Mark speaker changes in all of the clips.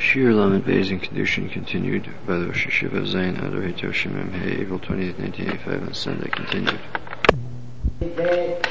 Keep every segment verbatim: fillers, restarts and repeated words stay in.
Speaker 1: Shir Lamed Beis in Kedushin continued by the Rosh Hashiva Zayin Adar Hitoshim Mem Hey, April twentieth, nineteen eighty-five, and Sunday continued.
Speaker 2: That,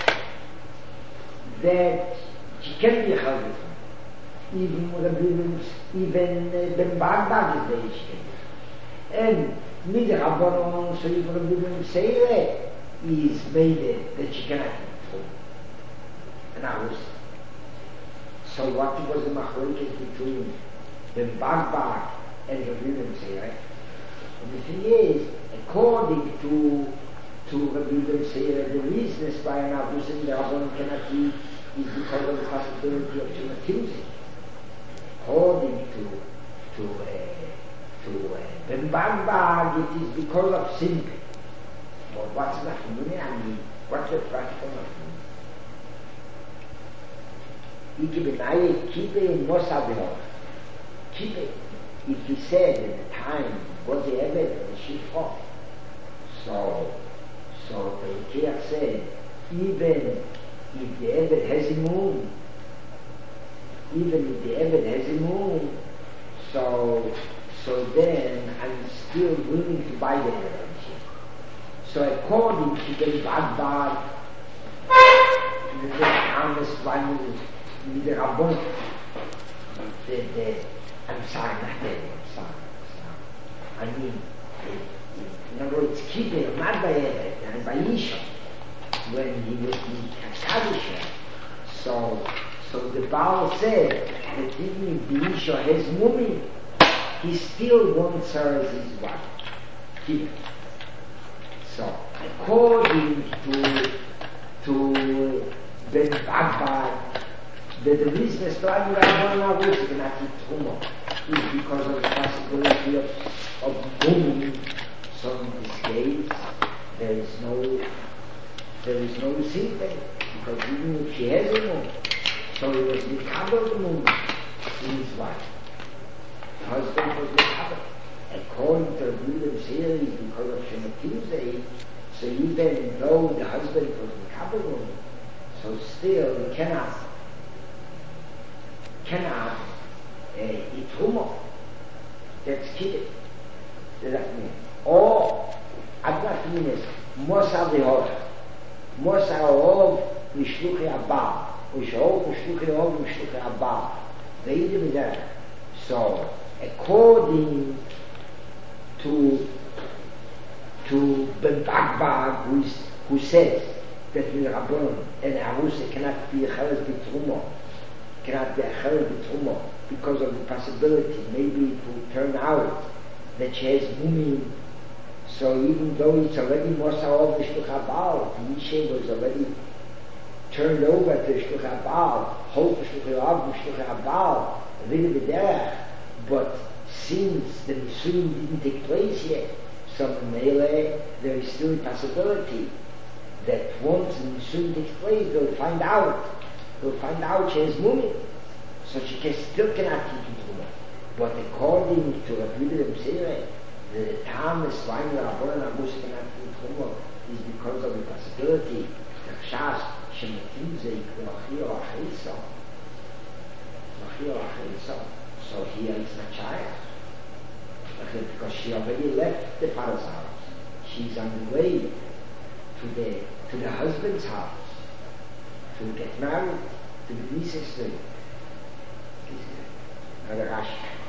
Speaker 2: that she can be held even with the even the Baghdad is there, she can. And with the Rabbanon, so you can even say that is made it that she cannot control. And I was, so what was the machlokes between the Baghdad and the Rabbanon say, right? And the thing is, according to to Rabbanon say that the reason why an Avus and the Rabbanon cannot eat is because of the possibility of Shematilzi. According to to uh, to uh, the Baghdad, it is because of sin. But what's the Nafmuni? I mean, what's the practical Nafmuni? Iki benaye kipe in Mosadeh. Kipe. If he said at the time was the Ebed of the Shifra, so so the Ikea said even if the Ebed has a moon, even if the Ebed has a moon, so so then I'm still willing to buy the Ebed. So according to the Baghdad, the Thomas one with the Rabbon, the, the, I'm sorry, not that, I'm sorry, I'm sorry. I mean, the, in other words, Kippur, not by Ebed, and by Isha, when he was in Kadisha. So, so the Baal said that even if the Isha has mummy, he still wants her as his wife. Kippur. So, according to to Ben Baghdad, the, the business plan you are going to is not Truma, is because of the possibility of, of booming. So in this case, there is no there is no sin there, because even if she has a moon, so it was the cover of the moon in his wife. The husband was the cover. According to the William series, because of Shema Tuesday, so even though the husband was in Kabbalah, so still he cannot cannot uh, eat humor. That's kidding. Does that mean? Or Adnat means Mosa Vehora. Mosa Ov Mishluchi Abba. Ushov Mishluchi Ov Mishluchi Abba. They did that. So according to to Ben Bagbag, who, is, who says that the Rabban and Arusa cannot be a Cheres B'Trumo, cannot be a Cheres B'Trumo because of the possibility maybe it will turn out that she has Mumin. So even though it's already Mosa of the Shluch HaBaal, the Isha was already turned over to Shluch HaBaal, Hof Shluch HaBaal, Shluch HaBaal, V'V'Derech, but since the Nisuim didn't take place yet, so Mele, there is still a possibility that once the Nisuim takes place, they'll find out, they'll find out she has Mumi, so she can, still cannot keep it Mumi. But according to Rabbi Yehuda B'Seireh, the Thomas Weiner Rabban and Abusa cannot keep Mumi is because of the possibility that Shas Shematimze Yikvachir Achisa, Yikvachir Achisa. So here is not child. Because she already left the father's house. She's on the way to the to the husband's house to get married to the niece's sister. Another Rashi.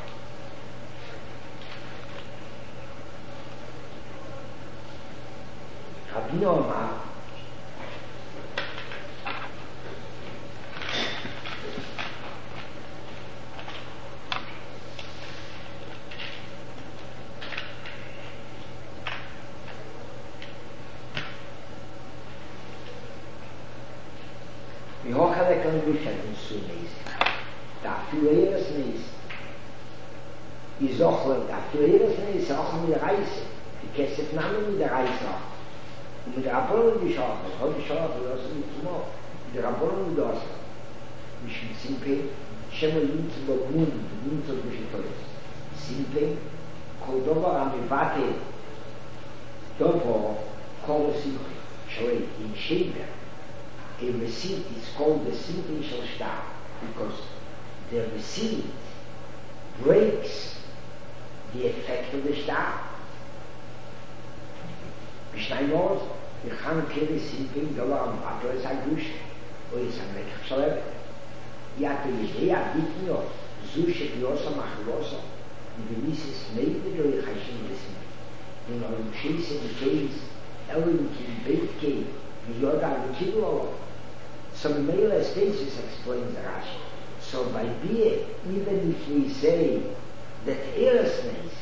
Speaker 2: Rabbi Omar da Führeres ist die Sochel, da Führeres ist auch mit der Reise, die Kessef nahmen mit der Reise auch. Und mit der Rabbon die Schachel, heute Schachel, das ist nicht so, mit der Rabbon die Dosse. Mich mit Simpe, Schemmel Linz über Mund, Linz und Beschitolis. Simpe, Kodova Amivate, Dovo, Kolo Simpe, Schoi, in Sheber. A receipt is called the Simple Shal Shtar because the receipt breaks the effect of the star. Mishnah knows, you can't kill a simple dollar on water as a gush, or it's a make of shalom. Yet the idea did not, Zusha Biosa Machilosa, and the Mises made the Joy Hashim listen. In our chase in the case, Ellen Kim Beit Cave, the Yoda and Kilo. So Mela Stasis explains the Rashi. So by being, even if we say that earnestness,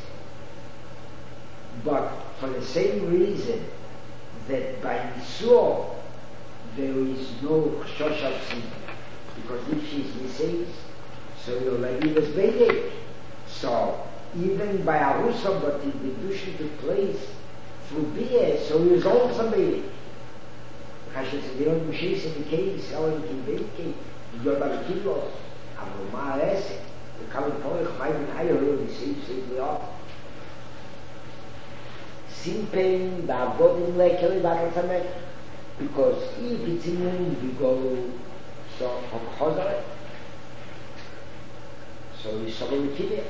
Speaker 2: but for the same reason that by Nisur there is no Shoshal Tzim, because if she's Niseis, so he already was Beidei. So even by Arusa, but if the Dusha took place through Bia, so he was also Beidei. Hashem said, they don't chase in the cave, selling in the cave, the Yoda Kilos, Avoma Esek, the Kalim Porech, Maivin Ayah, the same, same way off. Simpein, the Avodim Lekeli, Bakasamek, because if it's in him, we go, so, Hokhozaret, so we saw the Kibir.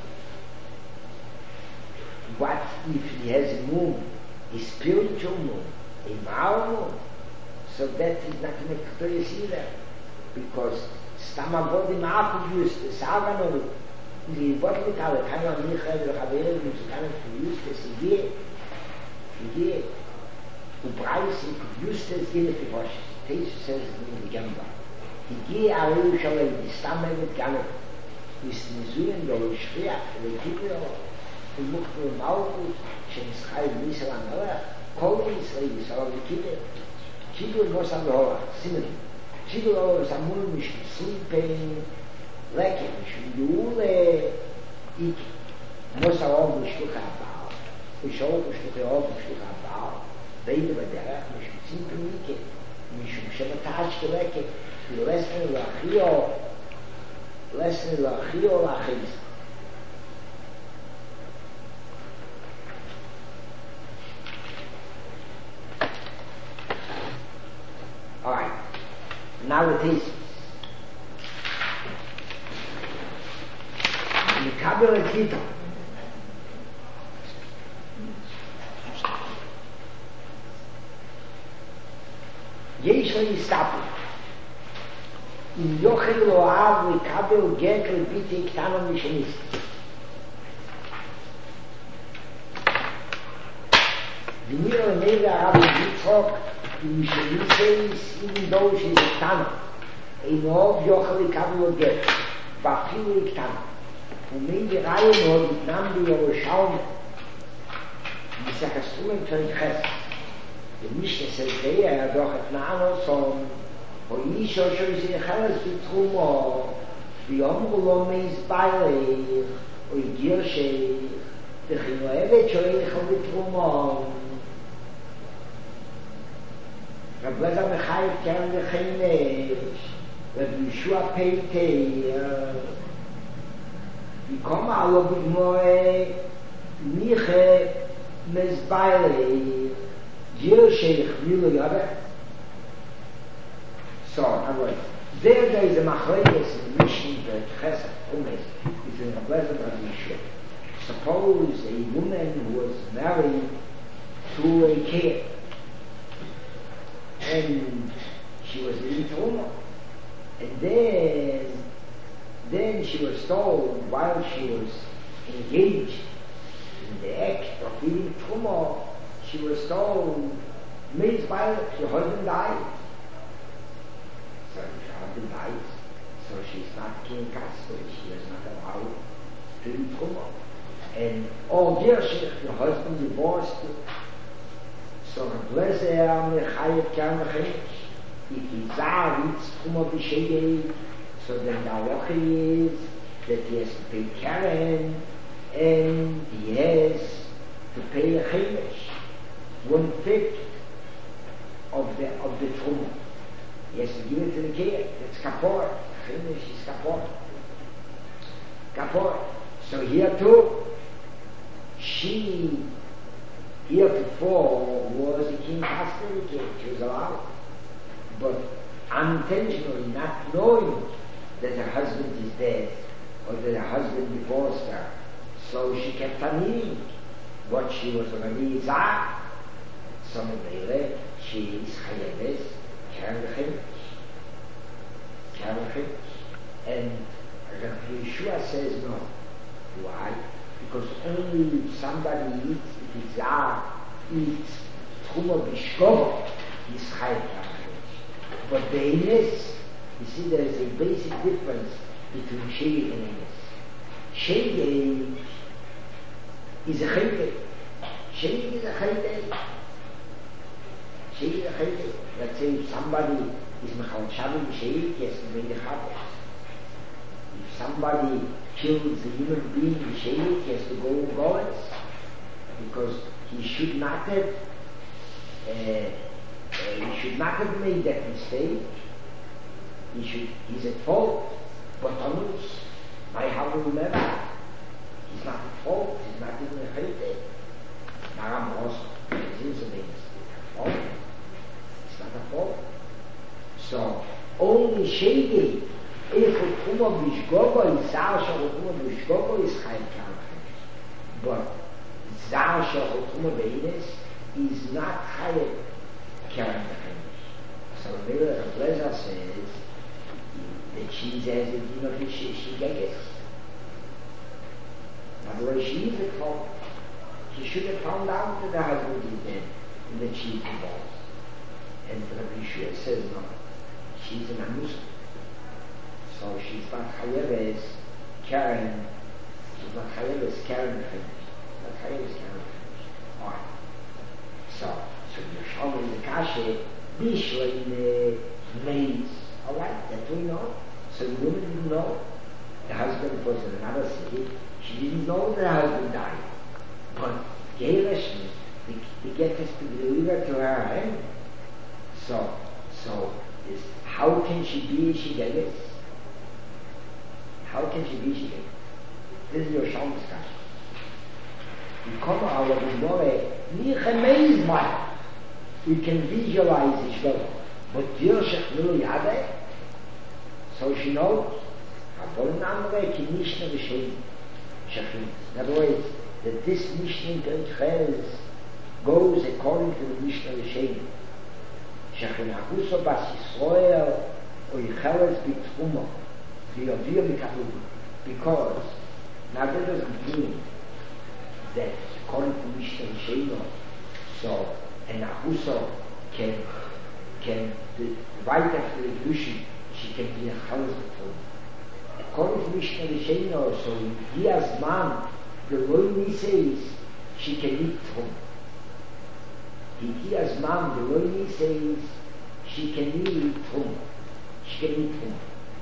Speaker 2: What if he has a moon, a spiritual moon, a Ma'al moon? So that is not to make Ktoyes either, because Stamavodim Apu used the Salvano, the Vodmitale, Kama Michael, the Haver, which is kind of used as he did, he did, who Bryce, he could use this in the Fibosh, Tesu says in the Gamba. He gave Aru Shalom, the Stamme with Gano, with Nizuyan, the Shriach, the Kibir, the Mukhu Malchus, Shemschai, Misal Amela, Kol Israel, Salam Kibir. Kibir was on the Hora, similarly. Kibir was a moon, which was sleeping, like it, which was the Ik. Most of all, which took a bow. Which all, which took a all, which took a bow. They were there, which was simply Ik. Which was Shematach, like it. The lesson of Achio, lesson of Achio, Achis. Alright, now it is Mikabel et Gita. Yesh lo yistapu. Im yochel lo av Mikabel get lepiti ktano mishenis. V'niro neve Rabbi Yitzchok in Shemises, even though she's a Tana, in all Yochel Ikabel get, Bafilu Iktana. Und in die Reihe nur, die Namen die Yerushalme, die Sakastumen von Ches, die Mishnah says, der doch et Nanos, und wo ich auch schon sie Cheres betrumo, wie Omru lo meis Beilich, und Girshech, die Chinoevet shoeich betrumo, Rab Lezer Mechayev Keren Lechenesh, Rab Yeshua Peitei, V'kom alo b'gmoe, Miche Mezbailei, Girshech Milu Yabeh. So, in other words, there there is a machlekes in the Mishnah that Chesed, Umes, is in Rab Lezer Rab Yeshua. Suppose a woman who was married to a kid, and she was in Truma, and then then she was told while she was engaged in the act of eating Truma, she was told, Miz Violet, your husband died. So if her husband dies, so she's not king custody, she is not allowed to eat Truma. And oh dear Sheikh, your husband divorced you. So Lezer Mechayev Keren Lechenesh. If he Zar eats Truma B'Shegei, so then the halacha is that he has to pay Keren and he has to pay a Chenesh, one fifth of the of the Truma. He has to give it to the kid. That's Kapor. Chenesh is Kapor. Kapor. So here too, she heretofore was a king custody kid. She was allowed, but unintentionally, not knowing that her husband is dead, or the husband divorced her. So she kept on eating what she was already zah. So Mele, she is chayeves, keren chimish. Keren chimish. And Rabbi Yeshua says no. Why? Because only if somebody eats, if it's zah, eats Truma Bishkova, he's chayev keren chimish. But the Ines, you see there is a basic difference between Shegeg and Ines. Shegeg is a chayte. Shegeg is a chayte. Shegeg is a chayte. Let's say if somebody is mechal shabbat Shegeg, he has to bring the chabot. If somebody kills a human being in Shegeg, he has to go and go it. Because he should not have, uh, uh, he should not have made that mistake. He should, he's at fault. But Tammuz, my Havru never. He's not at fault, he's not even a chayte. Maram was, he's in the fault. It's not a fault. So, only Shegeg, if a Truma Bishgogo is Zar Shal Truma Bishgogo is Chaim Karen. But Zar Shal Truma Beines is not Chaim Karen. So, Miller Blazer says that she says that you know that she, she gets. Otherwise, she is at fault. She should have found out that the husband is dead and that she is divorced. And Rabbi Yeshua says no. She's an anusa. So she's not chayev as Karen. She's not chayev as Karen finished. Not chayev as Karen finished. Alright. So, so you're showing the kashe, bishla in the maids. Alright, that we know. So the woman didn't know. The husband was in another city. She didn't know that her husband died. But Gerish, the, the get us to deliver to her hand. So, so, is, how can she be she Geges? How can she be she Geges? This is your Shalom discussion. You come out of the Gemara, nicht amazed by it. We can visualize it, well. But dir shechnu yadeh, so she knows. Aber in andere ki Mishnah v'shem shechnu. In other words, that this Mishnah in Ches goes according to the Mishnah v'shem. Shechnu achuso bas Yisroel o yicheles b'tchuma v'yavir b'kabul. Because now that doesn't mean that according to Mishnah v'shem, so an achuso can can the, right after the Kedushin, she can be a chalas b'tchuma. According to Mishnah V'sheino, so in Diaz man, the Loini says she can eat tchum. In Diaz man, the Loini says she can eat tchum. She can eat tchum.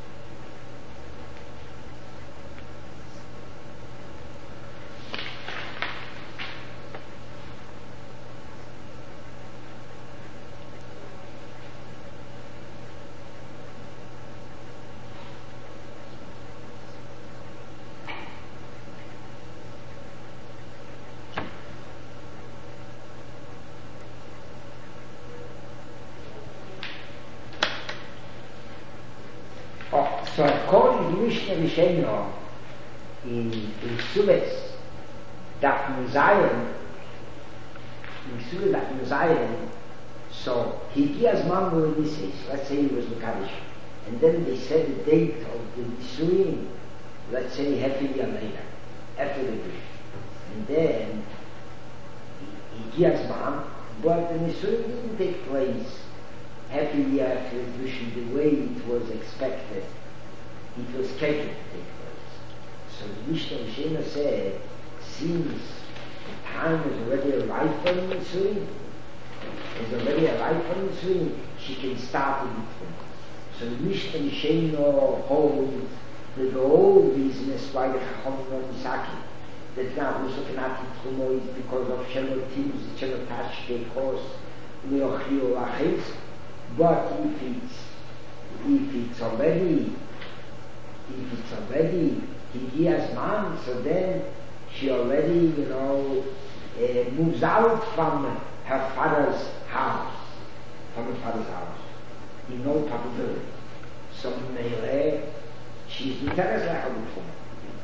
Speaker 2: So according to Mishnah V'sheino, in in Suez, Daf Muzayin, in Suez Daf Muzayin, so he gives Mambo in this case, let's say he was Mekadosh, and then they set the date of the Nisuin, let's say half a year later, after the Nisuin, and then he, he gives Mam, but the Nisuin didn't take place half a year after the Nisuin the way it was expected. It was scheduled to take place. So the Mishnah V'sheino said, since the time is already arrived for the Nisuin, is already arrived for the Nisuin, she can start the Nisuin. So the Mishnah V'sheino holds that the whole reason is why the Chacham of Misaki, that now Russo cannot eat Chumo is because of Shemotim, Shemotash, because Leochio Lachis, but if it's, if it's already if it's already Higias man, so then she already, you know, uh, moves out from her father's house, from her father's house, in no possibility. So Meire, she's interested like a Butchuma.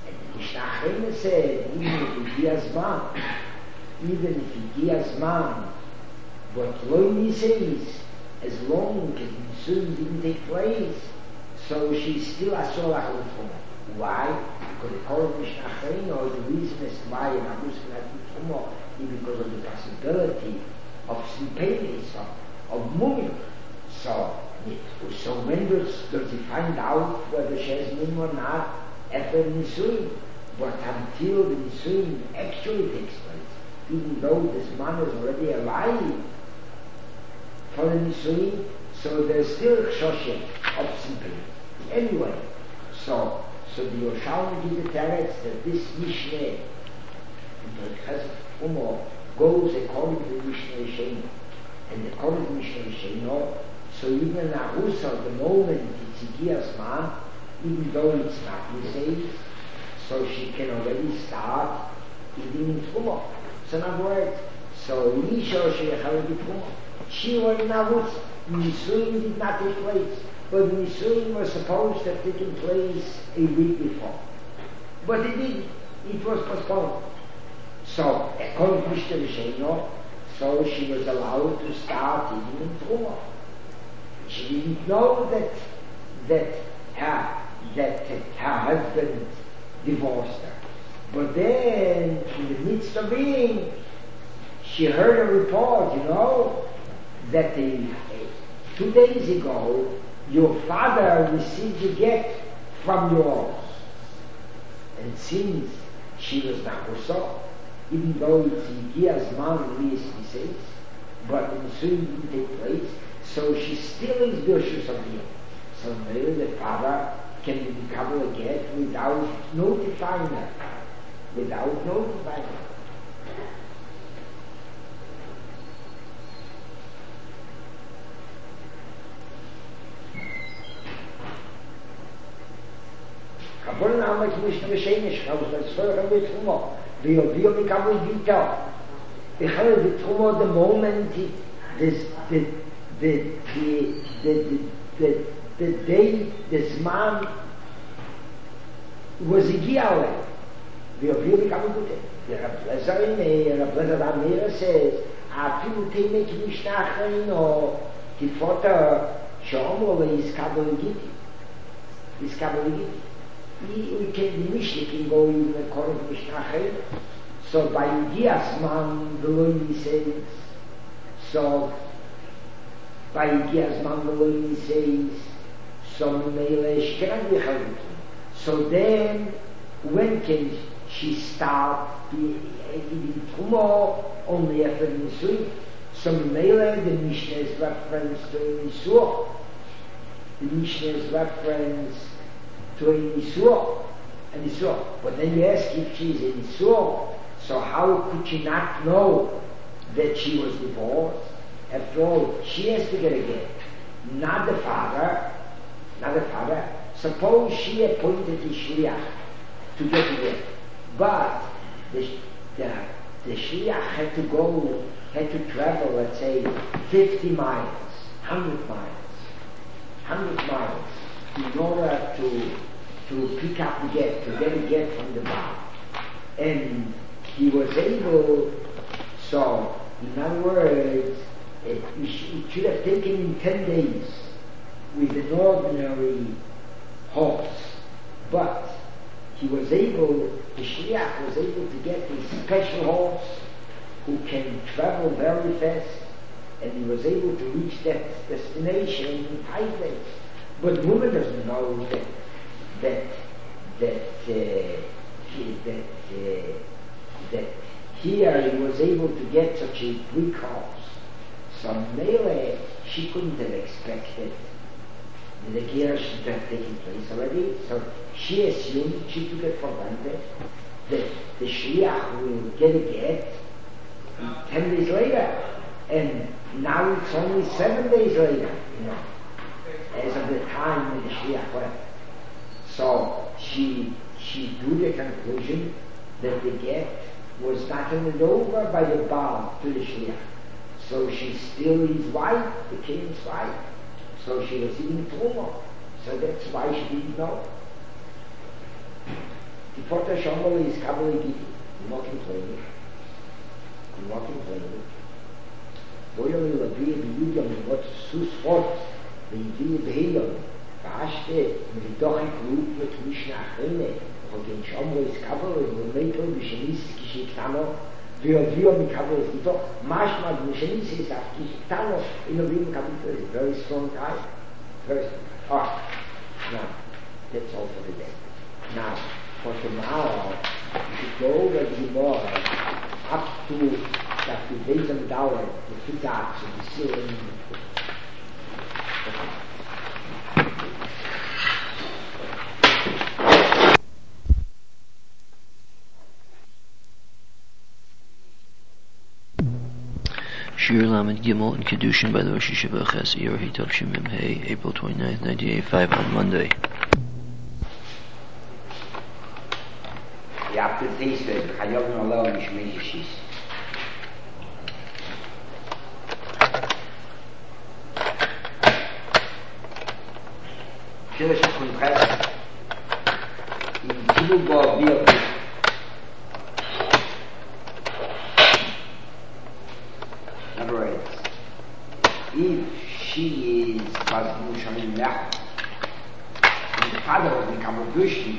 Speaker 2: And the Mishnah said, even if he has man, even if he has man, but Loini says, as long as the Nisuin didn't take place, so she's still Asur Lachal. Why? Because the Korah Mishnah, or the reason as to why an Abus cannot be Tumo is because of the possibility of Slipenis, of, of moving. So, so when does, does he find out whether she has Mum or not after the Nisuin? But until the Nisuin actually takes place, even though this man is already alive for the Nisuin, so there's still a Shoshet of Slipenis. Anyway, so So the Yerushalmi gives the teretz that this Mishnah in the Chesed Umo goes according to the Mishnah Yesheno. And according to the Mishnah Yesheno, so even in Ahusa, the moment it's Igias man, even though it's not Yisei, so she can already start eating in Trumo. So in other words, so Yisho Sheyachal B'Trumo, she was in Ahusa, Nisuin did not take place. But the Nisuin was supposed to have taken place a week before. But it didn't. It was postponed. So, according to Mishnah Yesheno, so she was allowed to start eating in Truma. She didn't know that that her, that her husband divorced her. But then, in the midst of being, she heard a report, you know, that the, two days ago, your father received a get from yours. And since she was not so, even though it's Yigias man least he says, but the soon didn't take place, so she still is Birshus of him. So maybe the father can recover a get without notifying her. Without notifying her. Kabul na mit Mishnah Yeshenish, I was like, so I'm with Trumo. The Yodio Mikabul Vita. The Chal the Trumo, the moment it, this, the, the, the, the, the, the day this man was a Giale. The Yodio Mikabul Vita. The Rablezer in the Rablezer Amira says, Afilu Temek Mishnah Chayino, Tifota Shomro is Kabul Giti. Is Kabul Giti. We can be Mishnah can go even according to Mishnah. So by Yigias man the Loini says, so by Yigias man the Loini says, so Mele she cannot be Chalukim. So then when can she start eating Trumo only after the Nisuin? So Mele the Mishnah is reference to Nisur. The Mishnah is reference to a Nisur, a Nisur. But then you ask if she is a Nisur, so how could she not know that she was divorced? After all, she has to get a get. Not the father, not the father. Suppose she appointed the Shliach to get a get. But the, the, the Shliach had to go, had to travel, let's say, fifty miles, one hundred miles, one hundred miles, in order to to pick up the get, to get a get from the bar. And he was able, so, in other words, it, it should have taken him ten days with an ordinary horse. But he was able, the Shliach was able to get a special horse who can travel very fast, and he was able to reach that destination in five days. But woman doesn't know that that that uh, he, that uh, that here he was able to get such a quick horse. So Mele, she couldn't have expected the gear should have taken place already. So she assumed, she took it for granted, that the Shliach will get a get ten days later, and now it's only seven days later, you know, as of the time when the Shliach left. So she she drew the conclusion that the get was not handed over by the Baal to the Shliach. So she still is wife, the king's wife. So she was eating Truma. So that's why she didn't know. Die Vater Schomole ist Kabbalah Giti. I'm not complaining. I'm not complaining. Boyoli Labia Biyudam what Sus Fort, the Yidiyah Behiyam, Vashte, and the Dochik Rup, the Krishna Achene, und Schomole ist Kabbalah, und Meitol, die Shenis, Kishiktano, Vio mi Kabbalah ist Gito, Mashma, die Shenis ist auf Kishiktano, in the Bibel Kapitel is very strong type. Very strong. Ah, now, that's all for today. Now, for tomorrow, you should go over the Gemara up to that the days of Dauer, the Fitats, and the Seal.
Speaker 1: Shir Lamed Gimel and Kedushin by the Rosh Yeshiva Ches Yorhi Tov Mem Hey, April twenty-ninth, nineteen eighty-five, on Monday.
Speaker 2: Ja, das ist es. Ich habe ja noch lange nicht mehr geschissen. Viele Sekunden treffen. In Kilubo wird in other words, if she is was in Mech, and the father will become a Bushi,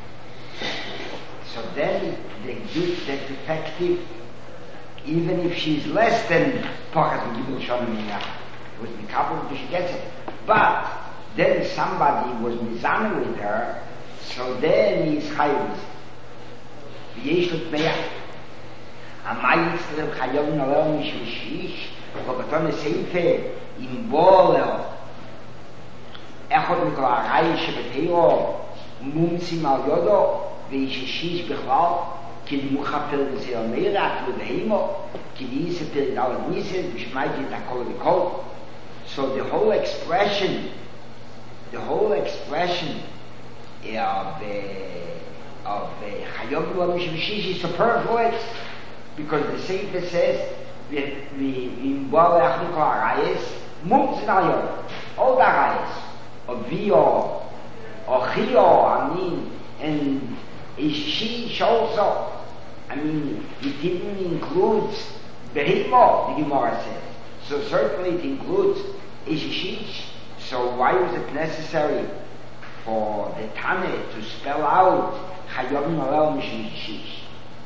Speaker 2: so then the good, that's effective, even if she's less than Pochet and Gibel Shonim Mech, it was the couple that she gets it. But then somebody was mizame with her, so then he's chayiv. V'yesh lut meyach. Amay yitzrem chayav nalel mishvishish, v'baton eseife im bolel, echot mikol ha'arayi shebeteiro, mumtzim al yodo, v'yishishish bichlal, ki limuchapel v'zeh meira, ki l'beheimo, ki v'yisepel dalad nissen, v'shmayit akol v'kol. So the whole expression The whole expression of uh, of Chayov uh, Mishvishish is superfluous because the Sefer says the the Imbal Achnikol Arayis Mumtz Nayov all the Arayis of Vio or Chio I mean and Ishish also I mean it didn't include Behimo the Gemara says so certainly it includes Ishish. So why was it necessary for the Tane to spell out Chayov Nalel Mishvishish?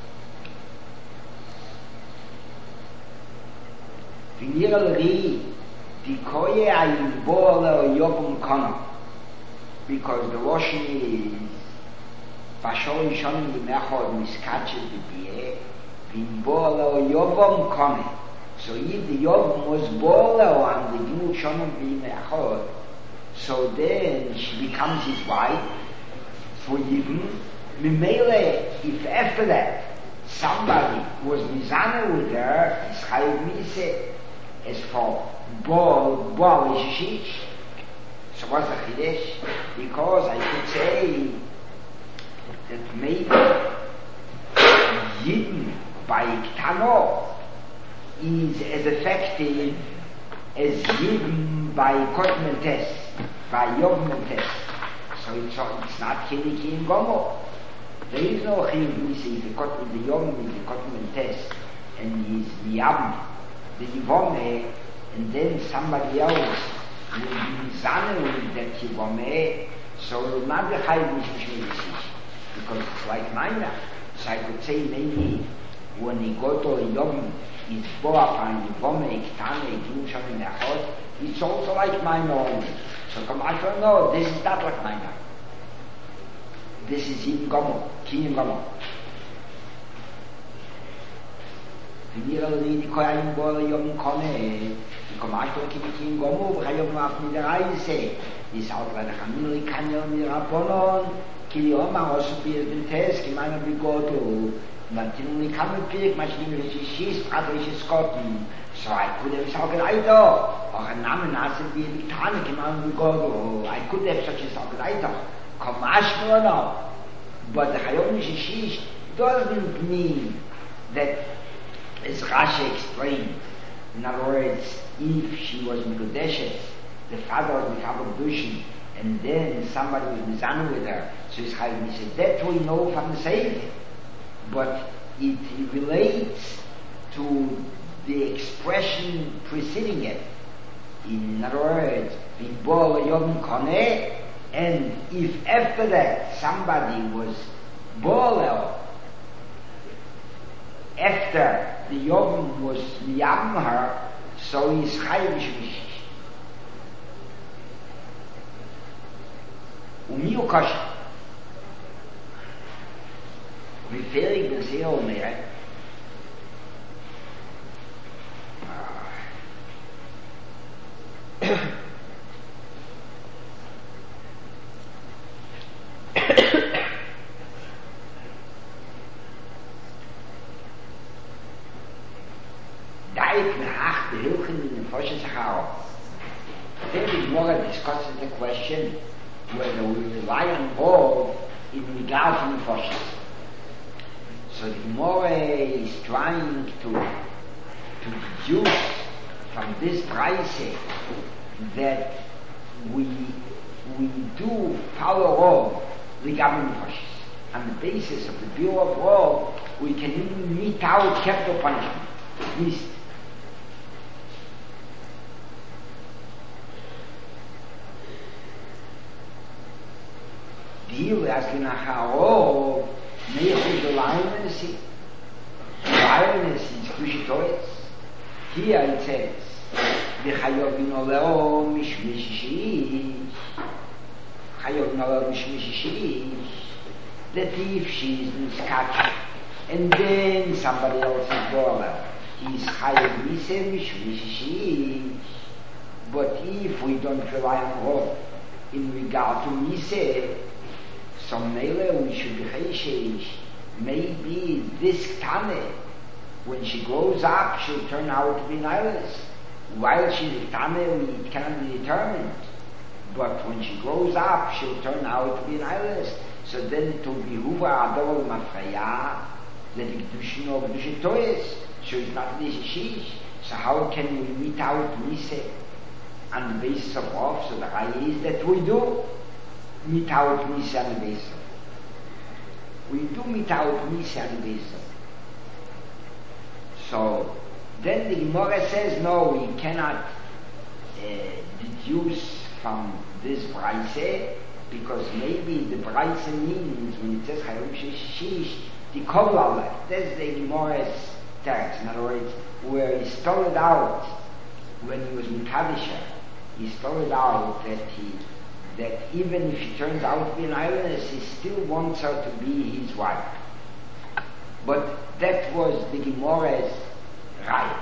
Speaker 2: V'nira li dikoye ayinbo leo yobum kono, because the Loshen is Vashol Yishonim B'mechod Miskaches B'biyeh V'inbo leo yobum kono. So if the Yom was Boleo and the Gimel Shonim B'mechod, so then she becomes his wife for Yibn. Mimele, if after that somebody was mizane with her, is chayiv mise, as for Bol, Bol is Shish. So what's the Chidesh? Because I could say that maybe Yibn by Ktano is as effective as Yibn by Kotman test, by Yogman test. So it's, it's not Chiliki in Gomo. There is no Chiliki if the Kotman, the Yogman is the Kotman test, and he's the Yabn, the Yivome, and then somebody else will be Zane with that Yivome, so it will not be Chayv Mishmishmishmish, because it's like Maina. So I could say maybe when he got to a Yogman, it's Boafan, Yivome, Iktane, Gimel Shonim B'mechod, it's also like Maina only. So come I don't know, this is not like Maina. This is Yibn Gomo, Kinim Gomo. V'nira li dikoyayim bo yom kone, come I don't keep Kinim Gomo, v'chayom afni deraise, is out like a Hamili Kanyon Miraponon, Kiliom Ahosu Pir B'ntes, Ki Maina B'goto, Mantinuli Kamipik, Machinimi Shishis, Adrish Skotten. So I could have said, I know, or a Namen Asid be a Tana came out of God, I could have such a Sagrada, Kamash no. But the Hayom Shishish doesn't mean that, as Rashi explained, in other words, if she was Mikudeshes, the father of Mikabel Dushin, and then somebody was mizanu with her, so he's chayiv misa. That we know from the Seder, but it relates to the expression preceding it. In other words, Bibol Yom Koneh, and if after that somebody was Bolel, after the Yom was Yam her, so he's Chayiv Shvishish. Umiu Kosher. Referring to the Omer, Daik Nahach, the Hilchen in the Foshes Hao. Then the Gemara discusses the question whether we rely on both in regard to the Foshes. So the Gemara is trying to to deduce from this price that we we do follow all the government Foshes. On the basis of the Biur of Law, we can even mete out capital punishment. At least Deal as in a haro, maybe the lioness is the lioness is kushitois. Here it says, the chayovin oleo mishmishish, chayovin oleo mishmishish, that if she is miskatch, and then somebody else is born, he's chayov mise mishmishish. But if we don't rely on her in regard to mise, so Mele, we should be chayshish. Maybe this Tane, when she grows up, she'll turn out to be an Iris. While she's a Tane, it cannot be determined. But when she grows up, she'll turn out to be an Iris. So then it will be Huva Adol Mafraya, that the Kedushin of Kedushin Toyes, so it's not this Shish. So how can we meet out Mise on the basis of off? So the Rai is that we do. Mithout Misa and Besa. We do mithout Misa and Besa. So then the Gemara says, no, we cannot uh, deduce from this Braise, because maybe the Braise means, when it says Chayom Shish, the Koblala, that's the Gemara's text. In other words, where he started out, when he was Mikadisha, he started out that he that even if she turns out to be an islandess, he still wants her to be his wife. But that was the Gemara's right.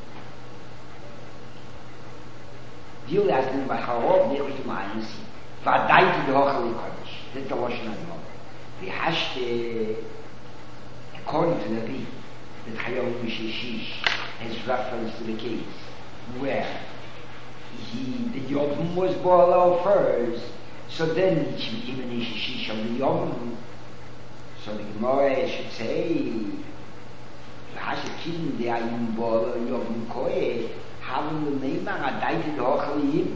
Speaker 2: Deal as the Bacharov, Nechut Ma'anis, Vadaiti the Hochali Kodesh, that's the Lashon HaGemara. The Hashte, according to the Ri, that Chayom Mishishish has reference to the case where he, the Yom was Boala first, so then he became an Ishishish of the Yom. So the Gemara should say, Hashakin de Ayim Boala Yom Koe, haben wir nehmen, Adaite de Hochalim,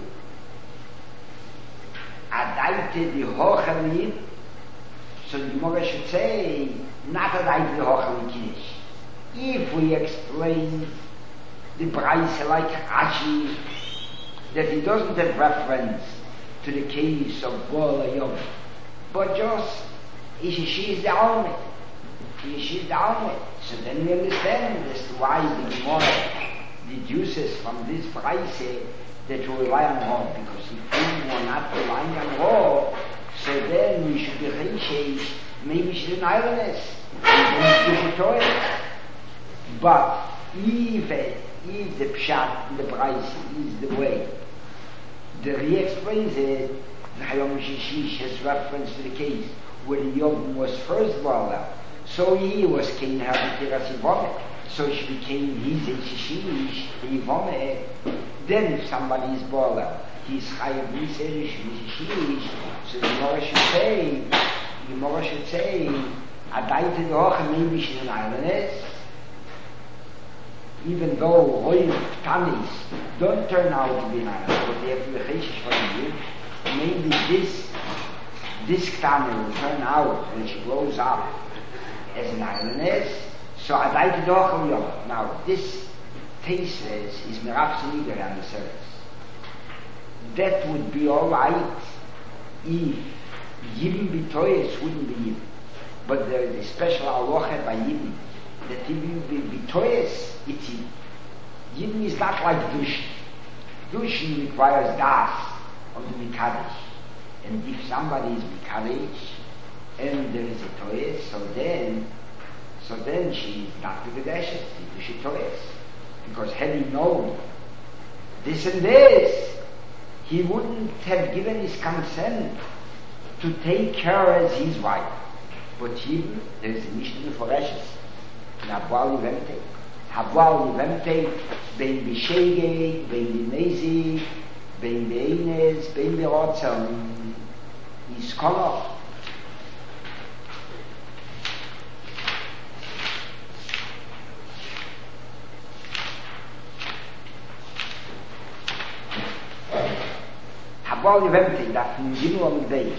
Speaker 2: Adaite de Hochalim. So the Gemara should say, not Adaite de Hochalim. If we explain the Braise like Rashi, that he doesn't have reference to the case of Boala Yom, but just she is the only, she is the only. So then we understand as to why the Gemara deduces from this Braise that we rely on her, because if we were not relying on her, so then we should be Reishesh, maybe she's an islandess, and then but if, if the Pshat in the Braise is the way, the Ri explains it, the Chayom Shishish has reference to the case where the Yom was first brought out. So he was Kain Habitiras Yivome. So she became his Shishish, Yivome. Then if somebody is brought out, he's Chayom Miserish, Shishish. So the Gemara should say, the Gemara should say, Adaite Doch, maybe she's an islandess. Even though Roy Tanis don't turn out to be an island, but they have to be Cheshish for you, maybe this this Ktana will turn out when she grows up as an Ironess. So I'd like to do it. Now this thesis is Merafs Niger on the surface. That would be all right if Yidden B'toyes wouldn't be Yidden. But there is a special halacha by Yidden that if you be B'toyes, it's Yidden. Yidden is not like Dushin. Dushin requires das of the Mikdash. And if somebody is Mikdash and there is a Toyes, so then so then she is not Mikdash, she is Toyes. Because had he known this and this, he wouldn't have given his consent to take her as his wife. But here, there is a Mishnah for Reshes. Nabual Yivente. Nabual Yivente, Ben Bishege, Ben Binezi, Ben Beines, Ben Berotzam. He's come off. Nabual Yivente, that from Gimel on the base.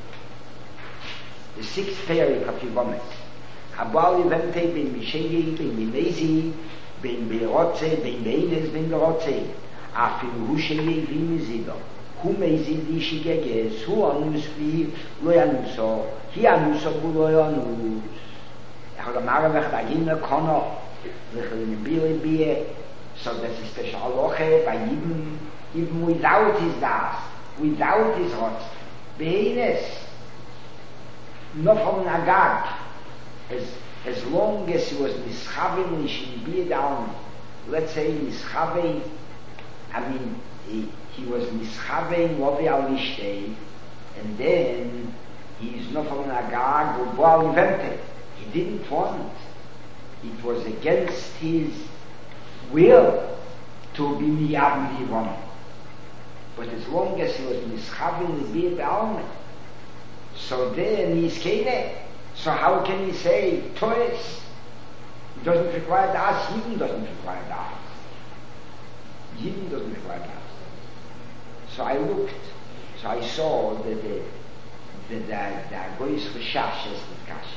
Speaker 2: The sixth theory of Yivomes. Habal Yivente ben Mishegi, ben Mimezi, ben Berotze, ben Beines, ben Berotze. Afil Hushegi, ben Mizido. Hu Mezi, di Shigeges, hu Anus, vi Loyanuso, hi Anuso, bu Loyanus. Ech the Maravech, da Gimel Kono, lech in Bile Bie, so that's a special halacha by Yidden, even without his das, without his Rotz. Beines, not from Agag, as as long as he was mischaven, he should be down. Let's say mischaven. I mean, he, he was mischaven Lovi Alishtei, and then he is not from Agag or Boal Yivente. He didn't want. It was against his will to be miyab Yivon. But as long as he was mischaven, he be down. So then he's Kene. So how can he say Toys? He doesn't require das, Yidden doesn't require das. Yidden doesn't require das. So I looked, so I saw that the the the Agoyis Chashash is the Kasha.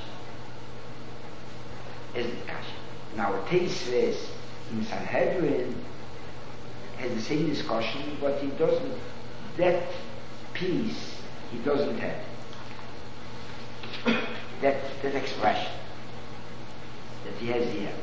Speaker 2: Is the Kasha. Now Teisves in Sanhedrin has the same discussion, but he doesn't, that piece he doesn't have. That, that expression that he has here.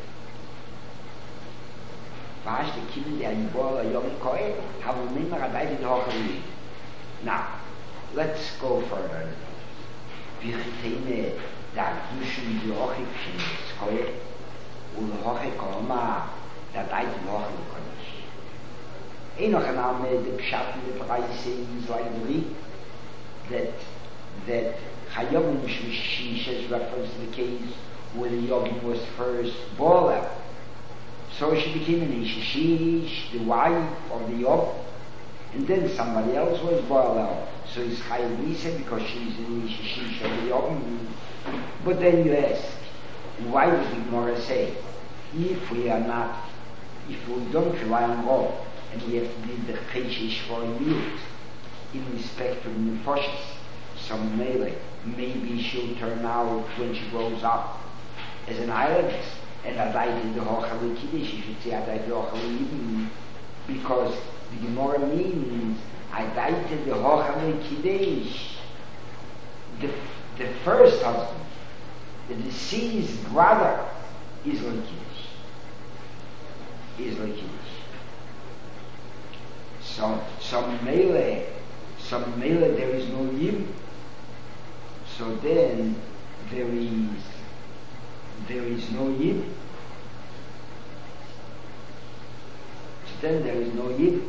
Speaker 2: Vash the Kimmel der Nibola Yom Koe, have a member about it all. Now, let's go further. Vichitene da Gushin Yochik Shin Koe, Ul Hoche Koma, da Dait Yochik Kodesh. Enoch and Ame, the Pshat, the Preise, is like the week that that Chayovim Shmishish is reference to the case where the Yogin was first born. So she became an Ishishish, the wife of the Yog, and then somebody else was born. So it's Chayovisa because she's an Ishishish of the Yogin. But then you ask, why does the Gemara say, if we are not, if we don't rely on God, and we have to be the Cheshish for a minute in respect to the Nefoshes, some melee, maybe she'll turn out when she grows up as an islandess, and Adai in the Hochali Kiddush, she should say Adai the Hochali Yidden, because the Gemara means Adai in the Hochali Kiddush, the, the first husband, the deceased brother, is like Kiddush. Is like Kiddush. So, some melee, some melee, there is no Yid. So then there is there is no Yid. So then there is no Yid.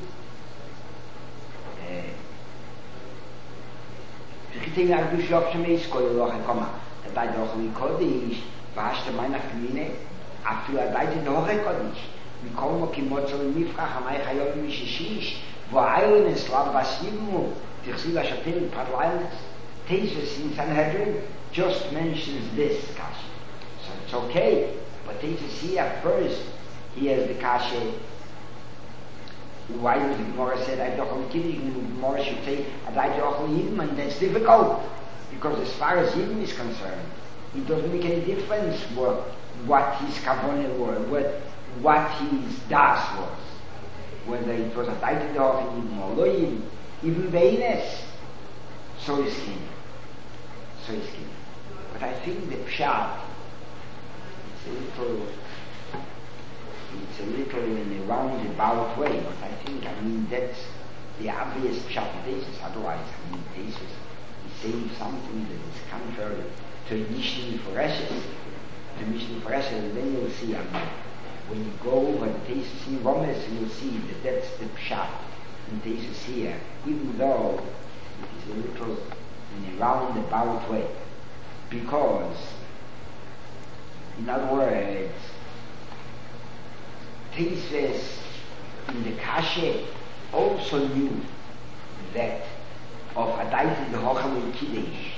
Speaker 2: Richtig nach du schlochst mir ist kolle loch komma. Da da doch wie kodisch, warst du meiner Familie? Ach du da doch kodisch. Wie kommen wir kimot so mir fragen mei hayot mi shishish, wo ayun slav vasimu, dir sie da shatel parlament. Tesis in Sanhedrin just mentions this kasha. So it's okay. But Tesis here first, he has the kasha, Why does the Gemara say that Yochel Kiddush? The Gemara should say Adai Yochel Yidim, and that's difficult because as far as Yidim is concerned, it doesn't make any difference what what his kavanah was, what what his das was, whether it was Adai Yochel Yidim or Lo Yidim, even Beines. So is King. So is King. But I think the Pshat, it's a little. It's a little in a roundabout way, but I think, I mean, that's the obvious pshat basis. Otherwise, I mean, basis is saying something that is contrary to Mishnah Foreshes. To Mishnah Foreshes, and then you'll see, I mean, when you go over the thesis in Romes, you'll see that that's the pshat in thesis here, even though it is a little in a roundabout way. Because, in other words, Teisves in the Kashe also knew that of Adaita the Hochel Kiddush,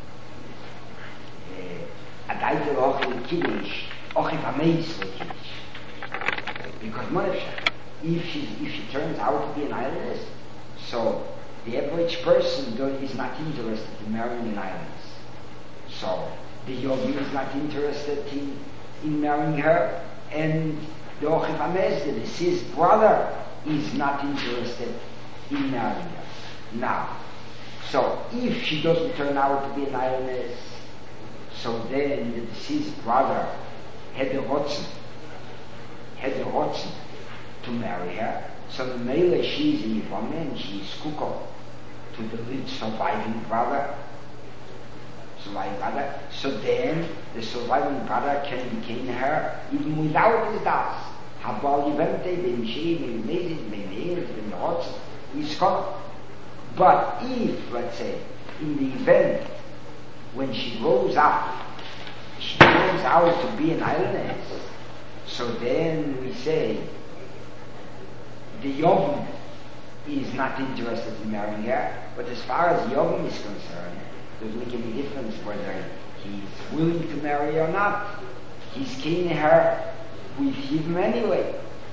Speaker 2: Adaita the Hochel Kiddush, Ochif Ameis Kiddush. Because Moshe, if she if she turns out to be an islandess, so the average person is not interested in marrying an islandess. So the yogi is not interested in, in marrying her, and the Ochif Amez, the deceased brother, is not interested in marrying her. Now, so if she doesn't turn out to be an islandess, so then the deceased brother had the rotzen, had the rotzen to marry her. So the male, she is in Yifame and she is kuko to the rich surviving brother. Surviving brother. So then the surviving brother can become her even without his das. Habal Yivente, Ben Shei, Ben Mezid, Ben Eir, Ben Rotzen, is gone. But if, let's say, in the event when she grows up, she turns out to be an islandess, so then we say the Yovim is not interested in marrying her, but as far as Yovim is concerned, it doesn't make any difference whether he's willing to marry or not. He's keen her with him anyway.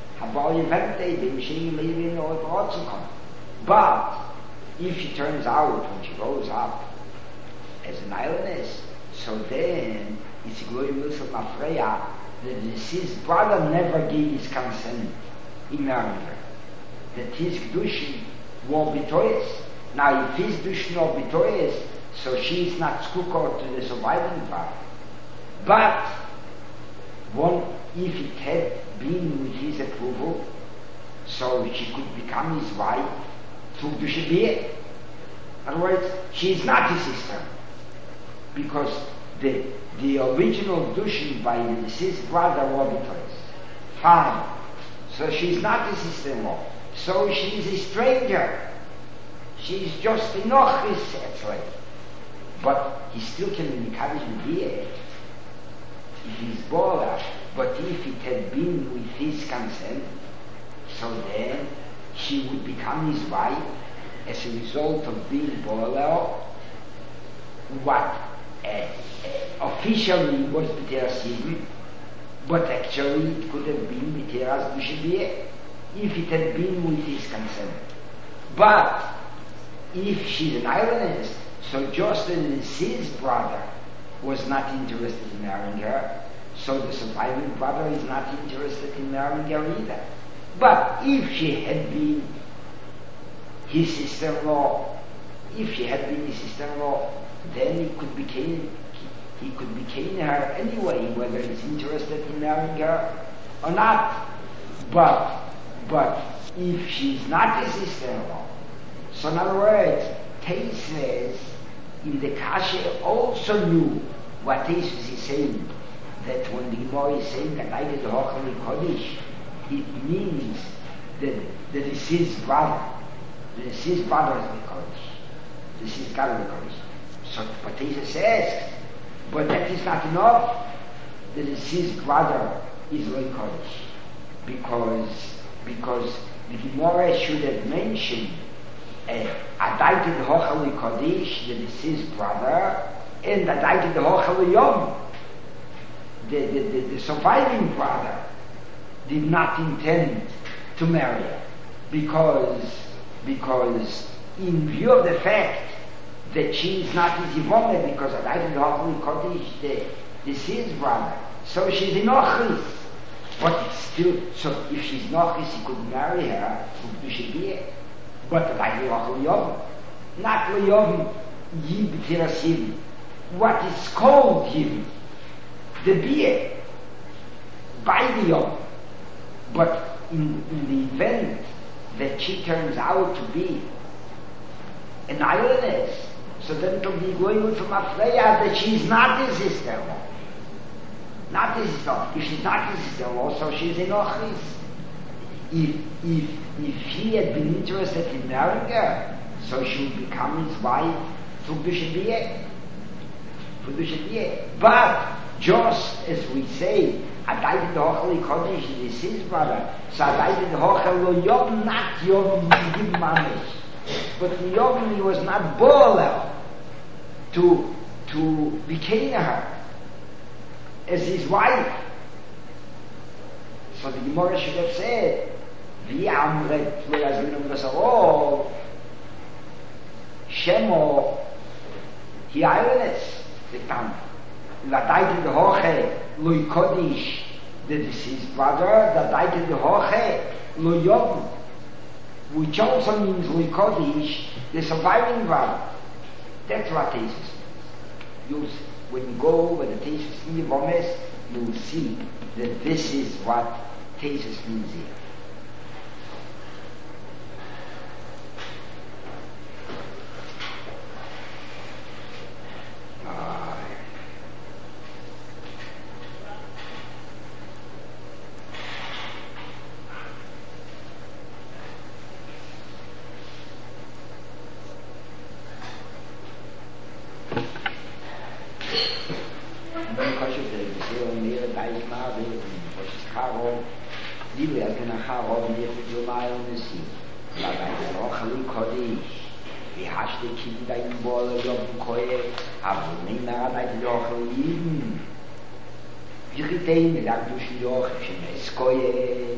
Speaker 2: But if she turns out when she grows up as an islandess, so then it's Glory Wilson Mafreya, the deceased brother never gave his consent in marrying her. That his Kedushin were bitoyes. Now if his Kedushin were bitoyes, so she is not skukor to the surviving brother. But one, if it had been with his approval, so she could become his wife through Dushabiyah. In other words, she is not his sister, because the the original Dushin by the deceased brother were bitoyes. Fine. So she is not his sister-in-law. So she is a stranger. She is just enough his etzrei. But he still can be Mikadosh Mediyah if he's Bola. But if it had been with his consent, so then she would become his wife as a result of being Bola. What uh, uh, officially was B'teras Yidin, but actually it could have been B'teras Dushabiyah if it had been with his consent. But if she's an islandess, so just as his brother was not interested in marrying her, so the surviving brother is not interested in marrying her either. But if she had been his sister-in-law, if she had been his sister-in-law, then he could become he could become her anyway, whether he's interested in marrying her or not. But but if she's not his sister-in-law, so in other words, Teis says in the Kasha also knew what Teis is saying, that when the Gemara is saying that I did the Hochel Kodesh, it means that that is his brother. That is his brother is the Kodesh. This is God of the Kodesh. So but Teis says, but that is not enough. That is his brother is Roy Kodesh. Because because the Gemara should have mentioned Adaited uh, Hochel Kodesh, that is his brother, and Adaited Hochel Yom, the, the, the, the surviving brother, did not intend to marry her. because, because in view of the fact that she is not his Yvonne, because of that, the Holy Kodesh, the, this is brother, so she's in Ochris. But it's still, so if she's Nochis, he could marry her, who should be it. But like the Ochel Yom, not the Yom Yib Tirasim, what is called him, the Bia, by the Yom. But in, in the event that she turns out to be an islandess, so then it'll be going from Afleya that she's not his sister. Not his sister. If she's not his sister, also she's in Ochris. If, if, if he had been interested in marrying her, so she would become his wife for Bishadiyeh. For Bishadiyeh. But, just as we say, Adayt the Hochel Kodesh is his brother, so Adayt the Hochel lo Yom, not Yom Yidim Mamish. But the Yom, he was not Boler to, to become her as his wife. So the Gemara should have said, Vi Amret lo Yazlinum Vesarov, Shemo, he Irenes, the Tam. That died in the Hoche, Lui Kodesh, the deceased brother, that died in the Hoche, Lui Yom, which also means Lui Kodesh, the surviving brother. That's what Tesis means. You'll, when you go over the Tesis in the Bomes, you'll see that this is what Tesis means here. Ah. Liebe er kann nach Hause mir für mal und sie. La da noch ein Kodesh. Wie hast du Kinder in Bolle und Koe, aber nicht mehr da die doch lieben. Wie geht mir da durch die Joch, ich Koe.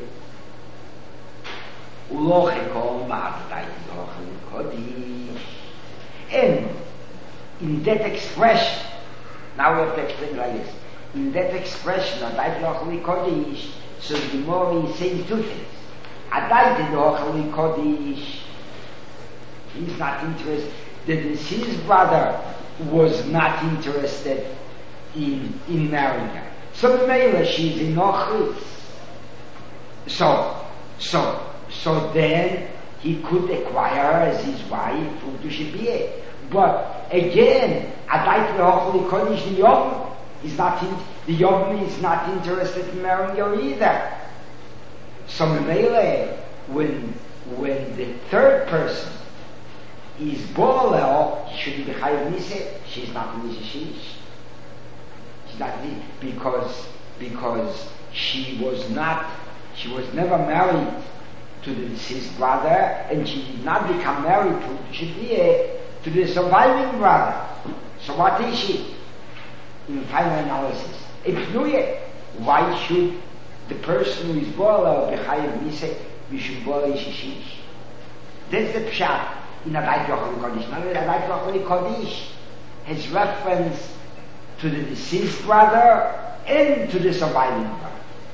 Speaker 2: Uloch kommt da die doch Kodesh. And in that expression, now we have to explain like this. In that expression of that Holy Kodesh, so the Gemara is saying two things. Adayt the Holy Kodesh, he's not interested. The deceased brother was not interested in in marrying her. So the Mela, she's in Ochris. So, so, so then he could acquire her as his wife to Shibiyeh. But again, Adayt the Holy Kodesh, the Yom, is not in, the Yom is not interested in marrying her either. So Mele, when when the third person is Bolel, he should be Chayav Nise. She's not Nise. She's she's not Nise because because she was not she was never married to the deceased brother, and she did not become married to Shibiyeh, to the surviving brother. So what is she? In final analysis, it's new yet. Why should the person who is Bola be Chayav Nise, we should Bola Yishishish? That's the Pshat in Adayt Yochel Kodesh. Now, Adayt Yochel Kodesh has reference to the deceased brother and to the surviving brother.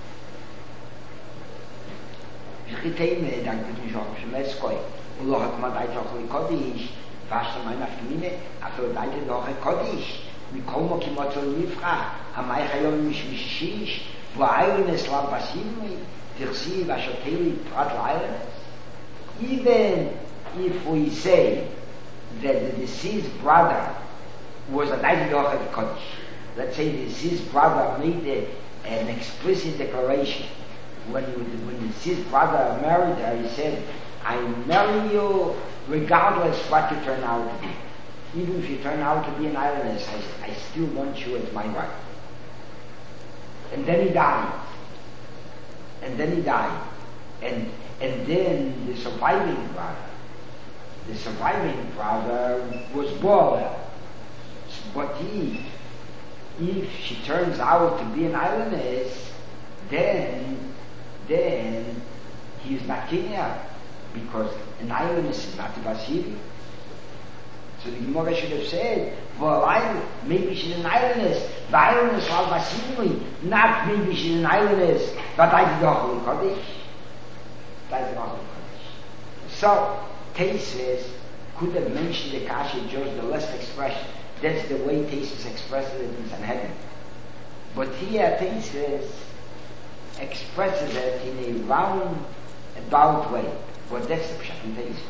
Speaker 2: V'chitayim dank the Mishom Shemeskoi Uloh HaKma Adayt Yochel Kodesh Vashta Mai Nafkimine After Adayt Yochel Kodesh מכל מוקים אותו נפרח, המאי חיום משמישיש, ואיילנס לא פסימי, תרסי והשוטלי פרט לאיילנס. Even if we say that the deceased brother was a Adayt Yochel Kodesh, let's say the deceased brother made a, an explicit declaration. When, when the deceased brother married her, he said, I marry you regardless what you turn out to be. Even if you turn out to be an islandess, I, I still want you as my wife. And then he died. And then he died. And and then the surviving brother, the surviving brother was born. But he, if she turns out to be an islandess, then, then he is not king her. because an islandness is not a Basiri. So the Gemara should have said, well, I, maybe she's an islandess. The islandess was Basiri, not maybe she's an islandess, but I did not Holy Kodesh. I did not Holy Kodesh. So, Tesis could have mentioned the Kasha just the less expression. That's the way Tesis expresses it in Sanhedrin. But here Tesis expresses it in a round, about way. But that's the Pshat in Tesis.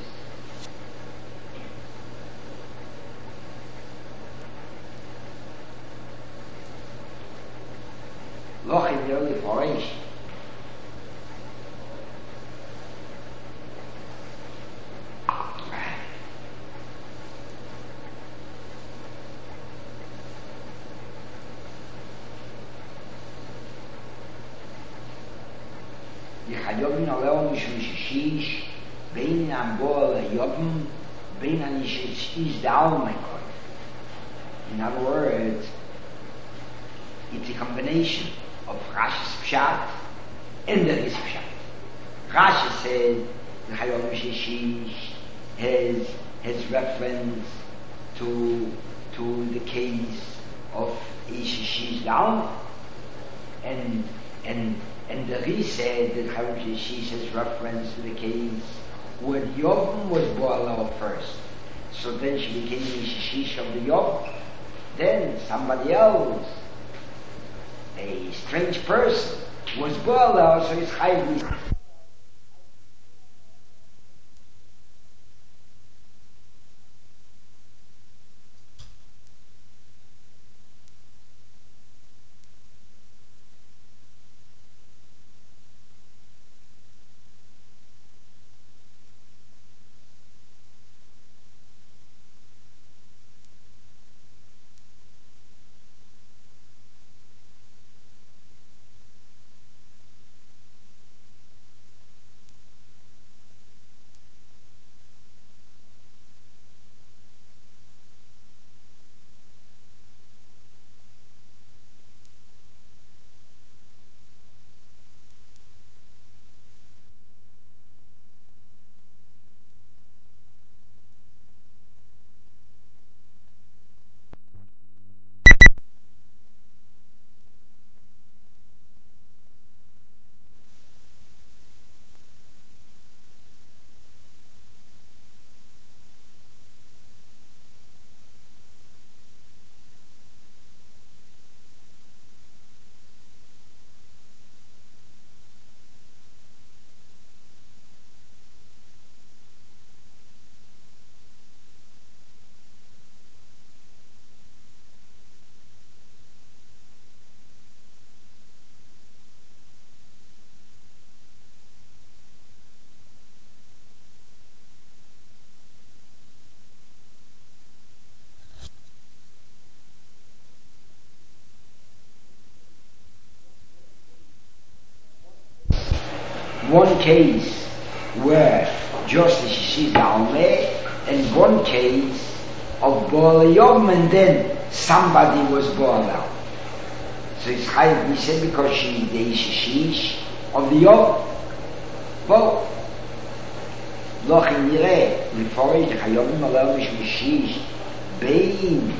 Speaker 2: Loch in the early foreign. Yobin aleo mishum shishish, bein am boal yobin, bein an ish down my God. In other words, it's a combination of Rashi's Pshat and the Riz Pshat. Rashi said the Hayom Shishish has has reference to to the case of Ishishish down, and and and the Riz said that Hayom Shishish has reference to the case when Yom was Boala first. So then she became Ishishish of the Yom. Then somebody else, a strange person, was Boala, so it's highly. One case where just as she sees the Almeh, and one case of Boal Yom, and then somebody was Boal out. So it's Chayiv, we said, because she the Ishishish of the Yom. Well, Loch in Yireh, Leforish, the Chayovim Alel Mishmishish, Bein,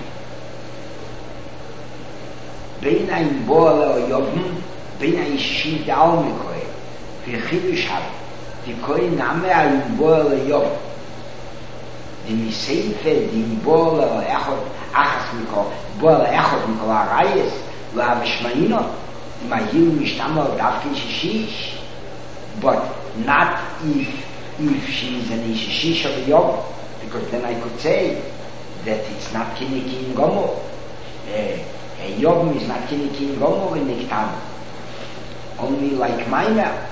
Speaker 2: Bein ein Boal Yom, Bein ein Ishishish the Almeh, في חידוש הב, די קוי נאמה על בועל יום. די מסייפה, די בועל אחד, אחס מכל, בועל אחד מכל הרייס, לא המשמעינו, אם היו משתמע דווקא שישיש, but not if, if she is an ishishish of the yom, because then I could say that it's not kiniki in gomo. Uh, a yom is not kiniki in gomo in Niktam. Only like Maimah.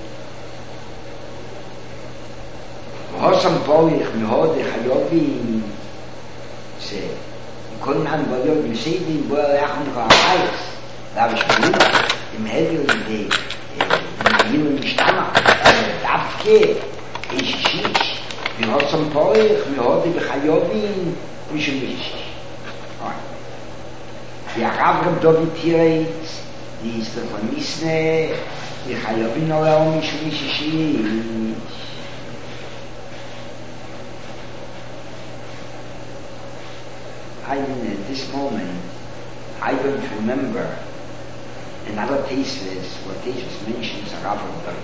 Speaker 2: Hosam Bolich Mehode Chayovim say, Kol Nan Bolich Meseidim Boel Echon Chayis, da ich mir im Hedel de in Yom Mishtama, Davke, Ishish, wie Hosam Bolich Mehode Chayovim Mishmish. Die Araber David Tiretz, die ist der von Misne, die Chayovim Oleo Mishmish. I mean, at this moment, I don't remember another thesis where thesis mentions Rav Dori.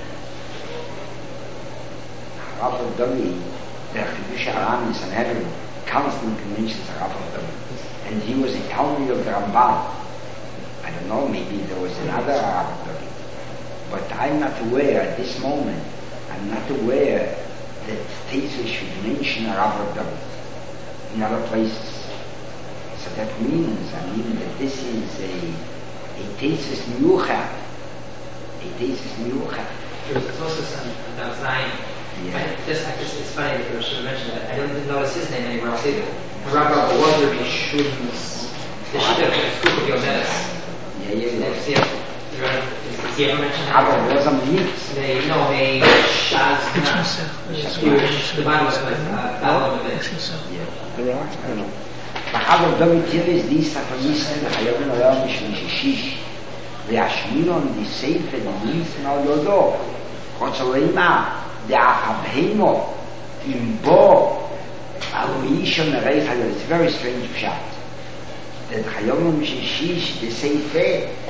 Speaker 2: Rav Dori, the Chidush HaRam in Sanhedrin, constantly mentions Rav Dori. And he was a Talmud of the Ramban. I don't know, maybe there was another Rav Dori. But I'm not aware at this moment, I'm not aware that thesis should mention Rav Dori in other places. So that means, I mean, that this is a a thesis miyuchad, a thesis miyuchad.
Speaker 3: There's also some about Zion.
Speaker 2: Yeah.
Speaker 3: I just, I just, it's funny that I should have mentioned that. I didn't notice his name anywhere else either. Rabbi was Rabbi Shul's, the Shidduch of Scoop of Yomedes.
Speaker 2: Yeah, yeah, yeah.
Speaker 3: Is he ever mentioned that?
Speaker 2: Rabbi was a mix.
Speaker 3: They, no, a Shaz, the Bible was like, uh, Balaam of it.
Speaker 2: Yeah. There are? I don't know. But David Tiris dies da vermissen, da hayom no yom mishum shishish, ve'ashminon di seife di nisen al yodo, kotzoleima, de'achabheimo, im bo, aluishon nereis hayo. It's a very strange pshat. That hayom no shishish, the seife,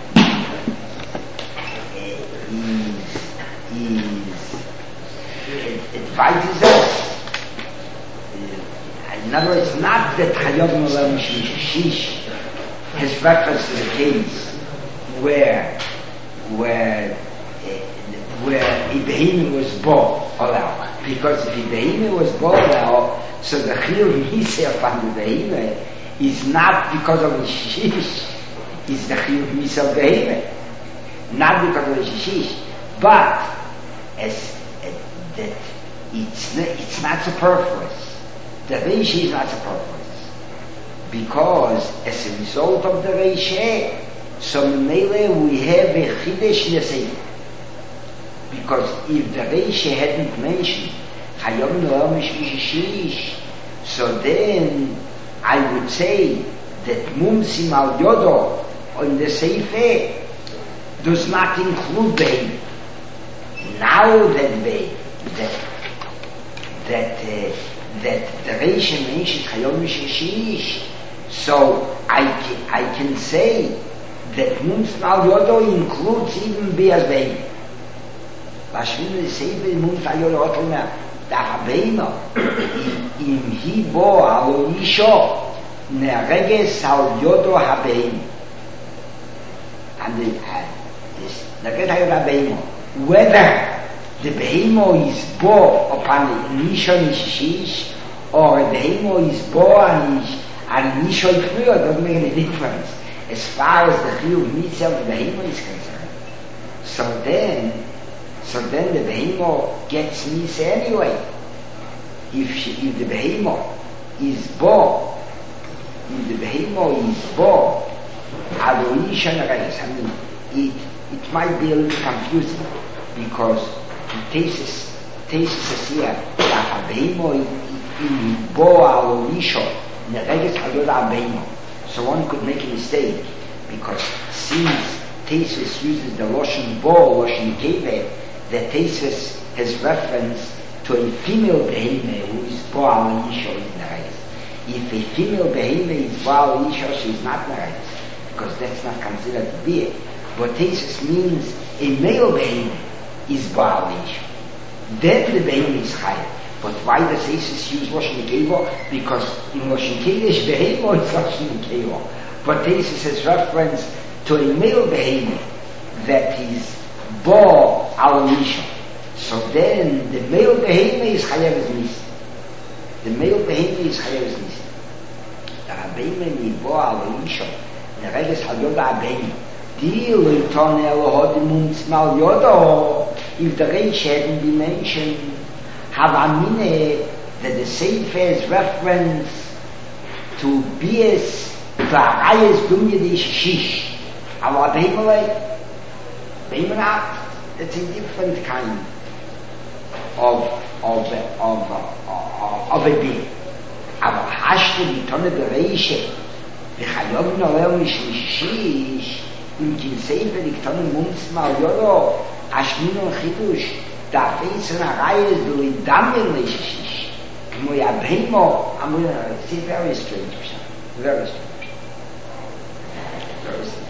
Speaker 2: is, is, it, it advises us. In other words, not that Hayom Olam Shish has reference to the case where where where Ibrahim was born, because if Ibrahim was born now, so the Chiyuv Miseh from Ibrahim is not because of the Shish, it's the Chiyuv Miseh of Ibrahim, not because of the Shish, but as uh, that it's it's not superfluous. The Reishi is not superfluous, because as a result of the Reishi, so Mele we have a Chidesh Nesei. Because if the Reishi hadn't mentioned Hayom Noam Mishmishish, so then I would say that Mumsim Al Yodo on the Seife does not include Bein. Now that Bein, that that uh, that the Reish mentioned Hayom Mishishish, so I can, I can say that Mumsim Al Yodo includes even Bias Bein. Lashvim Seife Mumsim Al Yodo Otlmer Da Habeino Im Hibo Alo Isho Nereges Al Yodo Habeino. And the this Nereges Al Yodo Habeino, whether the behemo is bo upon the nishon ishish, or the behemo is bo and nishon chiyuv, doesn't make any difference as far as the chiyuv mitzvah of the behemo is concerned. So then, so then the behemo gets mitzvah anyway. If she, if the behemo is bo, if the behemo is bo, ado nishon reis. I mean, it it might be a little confusing because the thesis, thesis is here that Abeimo in Boa or Nisho, in the Regis Hayoda Abeimo. So one could make a mistake, because since thesis uses the Loshen Bo, Loshen Keve, the thesis has reference to a female Beheme who is Boa or Nisho in the Regis. If a female Beheme is Boa or Nisho, she is not in the Regis, because that's not considered to be it. But thesis means a male Beheme is Baalish. Then the Behemah is higher. But why does Isis use Loshen Kevo? Because in Loshen Kedesh Behemah is Loshen Kevo. But Isis has reference to a male Behemah that is Bo Al-Nisha. So then the male Behemah is higher as Nisi. The male Behemah is higher as Nisi. The Behemah is Bo Al-Nisha. The Regis Hayoda Behemah. If the Reish hadn't been mentioned, have Amine that the Sefer is reference to Bias, to Arayas Dunya de Shishish. Our Behemah, Behemah, it's a different kind of of of of, of a being. Our Hashte Bitone the Reish, the Chayom Noel Mishishish. In Kinseifer, die Ktonen Mumsim Al Yodo, Ashmin und Chidush, da Feis und Arayes, du in Damen Leishish, Moya Behemo, it's a very strange pshat. Very strange. Very strange.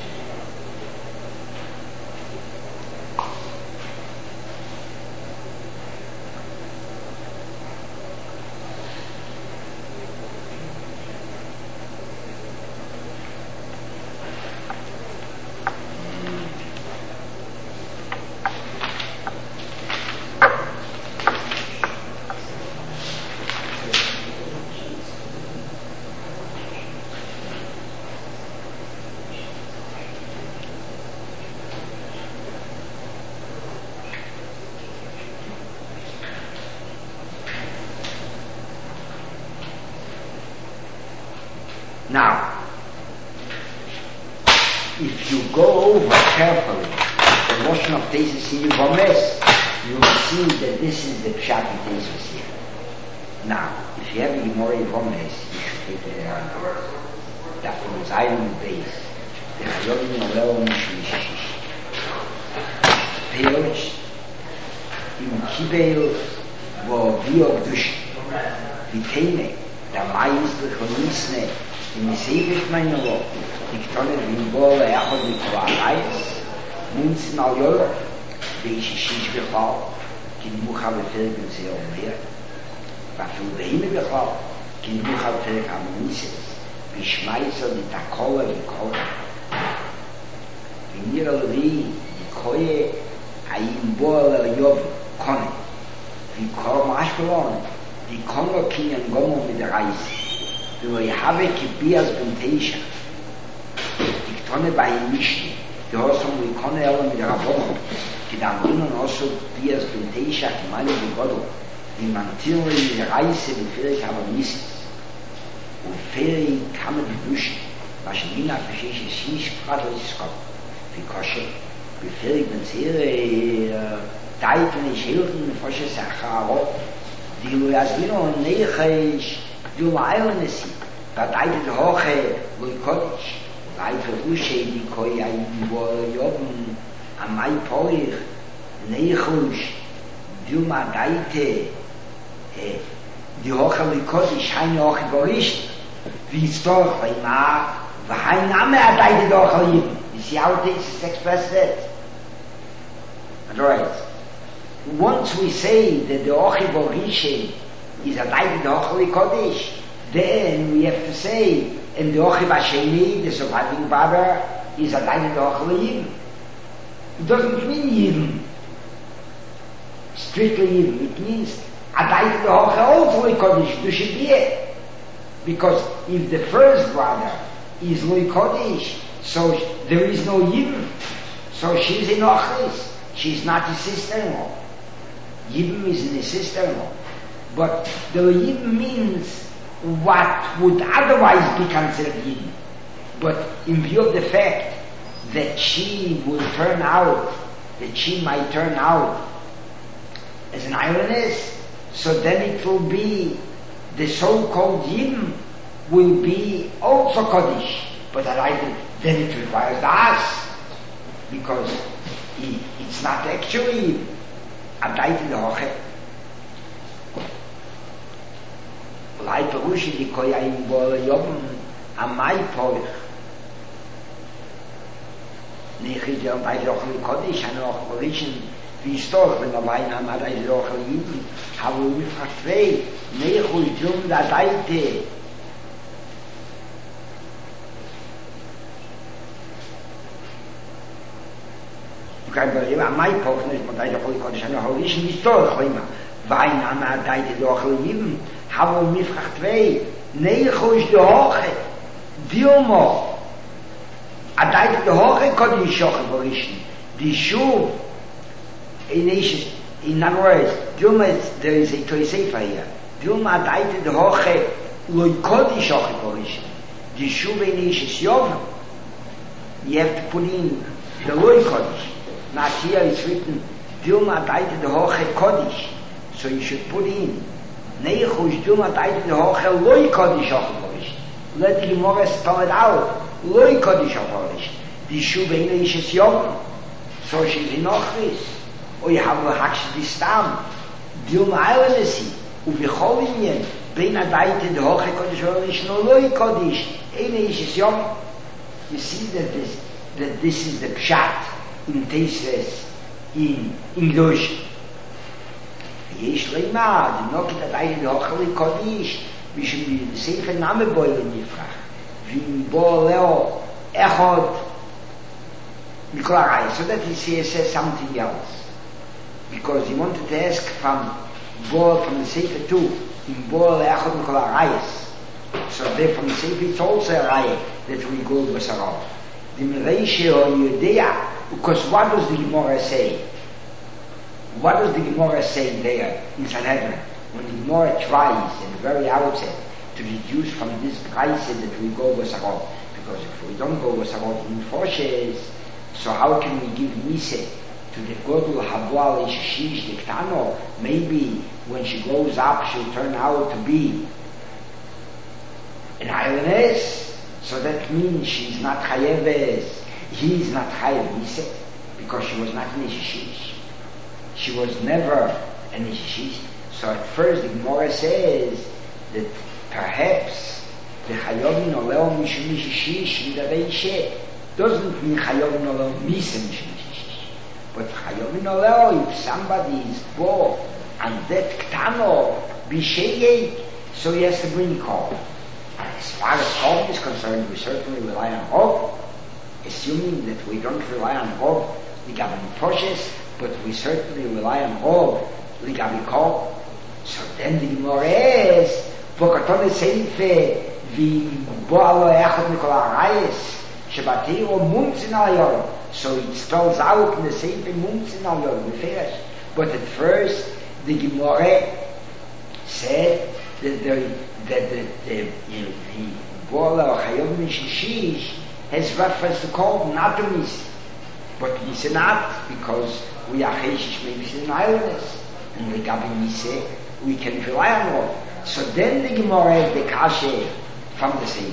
Speaker 2: Now, if you go over carefully the notion of thesis in Yuvames, you'll see that this is the Pshat in thesis here. Now, if you have a Gemara Yuvames, you should take it around that from his iron base, the Chayodim Oleo Mishmishish. Peoch, im Kibel, wo Biog Dush, Vitene, der Mais durch Onisne, in Sevet meine Lob, ich tolle wie Bolle Echot mit Kovarais, Munzen al Jörg, wie ich Shish Bechal, ki Mucha befelgen sie auch mehr, wa viel Behime Bechal, ki Mucha befelgen am Nises, wie Schmeißer mit der Kohle wie Kohle. Wie mir Levi, die Koye, ein Bolle Job, Kone, wie Korm Ashkelon, die Kongo Kinyan Gomo mit der Reise, du habe Kibias Benteisha. Ich tonne bei ihm nicht. Du hast um die Konne alle mit der Rabon. Die Damen und also Bias Benteisha, die meine Begodo. Die man Tiere in der Reise, die vielleicht aber nicht. Und Feri kann man die Büschen. Was in Wiener Fischisch ist nicht gerade ist Gott. Wie Kosche. Wie Feri Benzere, Deiten, ich helfen, Fosche Sacharo. Die Luasino und Neichisch, du Meilenesi, da deite de hoche, lui Kodesh, weiter Usche, die koi ein Joben, am Mai Poich, Neichush, du ma deite, die hoche lui Kodesh, eine hoche Goricht, wie es doch, weil ma, wahein Name a deite de hoche lui, you see how this is expressed it? Right. Once we say that the hoche Gorish is a deite de hoche lui Kodesh, then we have to say, and the Ochi Vasheni, the surviving brother, is a David Ochi Yidin. It doesn't mean Yidin. Strictly Yidin. It means a David Ochi also Lui Kodesh, du should be it. Because if the first brother is Lui Kodesh, so there is no Yidin. So she's in Ochis. She's not his sister-in-law. Yidin is his sister-in-law. But the Yidin means what would otherwise be considered Yidin. But in view of the fact that she will turn out, that she might turn out as an Ironess, so then it will be, the so-called Yidin will be also Kodesh. But then it requires the As, because it, it's not actually a Daite de Hoche. Lai Perushi di Koya im Bole Yobim Amai Polich. Nechid der bei Rochel Kodesh, an auch Origin, wie es doch, wenn er wein am Adai Rochel Yidin, habe ich mich verfreit, Nechu Jum da Daite. Du kannst bei ihm Amai Polich, nicht mit Adai Rochel Kodesh, an auch Origin, wie es doch, wein am Adai Rochel Yidin, habe ich mich verfreit, Nechu ist die Hoche, Dilmo, a daite de hoche kodi shoche vorischen die shu in is in other words duma there is a toisefa here duma daite de hoche loy kodi shoche vorischen die shu in is yov you have to put in the loy kodi not here it's written duma daite de hoche kodi so you should put in nei khush duma daite de hoche loy kodi shoche vorischen let the more spell it out Loi Kodesh HaKodesh. Die Shuva in is es Yom. So she's in Ochris. O you have a Haksh Distam. Dilma Eilenesi. U Bechol Inyen. bin a weite de hoche Kodesh Orish no loy Kodesh. Eine is es yom. You see that this, that this is the pshat in Teisves, in English. Yesh leima, the noki da weite de hoche Kodesh, wie schon die Sefer Name boile nifrach. Wie bo leo echod Mikol Arayis. So that he says something else. Because he wanted to ask from Bo, from the Sefer too, in Bo Leachot Mikol Arayis. So there from the Sefer it's also a raya that we go to Basarov. The Mereishe or Yudea, because what does the Gemara say? What does the Gemara say there in Sanhedrin? When the Gemara tries at the very outset to reduce from this price that we go to Basarov. Because if we don't go to Basarov in Foshes, so how can we give Mise to the Godul Habwal Ishishish the Ktano? Maybe when she grows up she'll turn out to be an Islandess. So that means she's not Chayeves. He's not Chayev Mise because she was not an Ishishish. She was never an Ishishish. So at first the Gemara says that perhaps the Chayovin Oleo Mishum Ishishish in the Reishe doesn't mean Chayovin Oleo Misa Mishum Ishishish. But Chayovin Oleo, if somebody is born and that Ktano Bishayek, so he has to bring Korban. As far as Korban is concerned, we certainly rely on Korban, assuming that we don't rely on Korban Ligabi Poshes, but we certainly rely on Korban Ligabi Korban. So then the Gemara is, Vokatone Seife, Vi Boalo Echot Mikol Arayis, Shebatiro Mumtzin Al. So it spells out in the Seife Mumtzin Al, we finish. But at first, the Gemara said that the that the the the Boala Chayov Mishishish has reference to Korban, not to Misa. But Misa not, because we are Cheshish maybe in Islanders, and the Gabi Misa we can rely on all. So then the Gemara has the Kashe from the sea.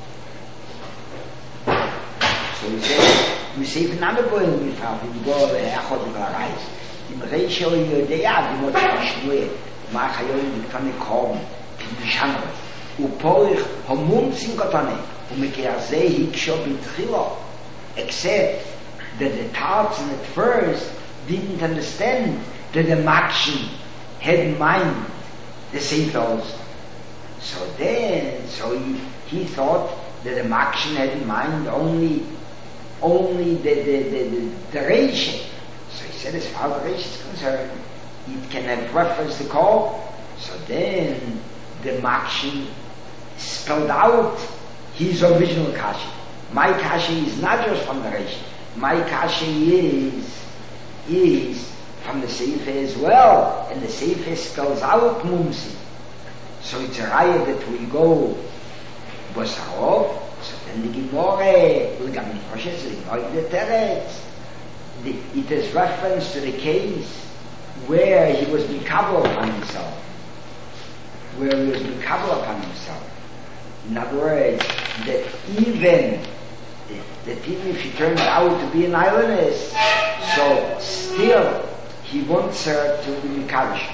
Speaker 2: So we say, we say, if not a boy in the farm, we go to the Echot of the Reis. In the Reisha or Yodea, we want to Shmuel, Machayon, the Tane Korn, in the Shanor. Upoich, Homumzin Kotane, Umekeazeh, Hiksho, Bitchilo. Except that the Tartan at first didn't understand that the Makshin had in mind the Seitos. So then, so he, he thought that the Makshin had in mind only only the the the, the, the Reish. So he said, as far as the Reish is concerned, it can have reference to call. So then the Makshin spelled out his original Kashi. My Kashi is not just from the Reish. My Kashi is is from the Sefer as well, and the Sefer spells out Mumsi. So it's a raya that we go Bosarov, so then the Gemore will come in Foshes, the Gemore the Teretz. It is reference to the case where he was Mikabel upon himself. Where he was Mikabel upon himself. In other words, that even that even if he turned out to be an islandess, so still he wants her to be Mikavish.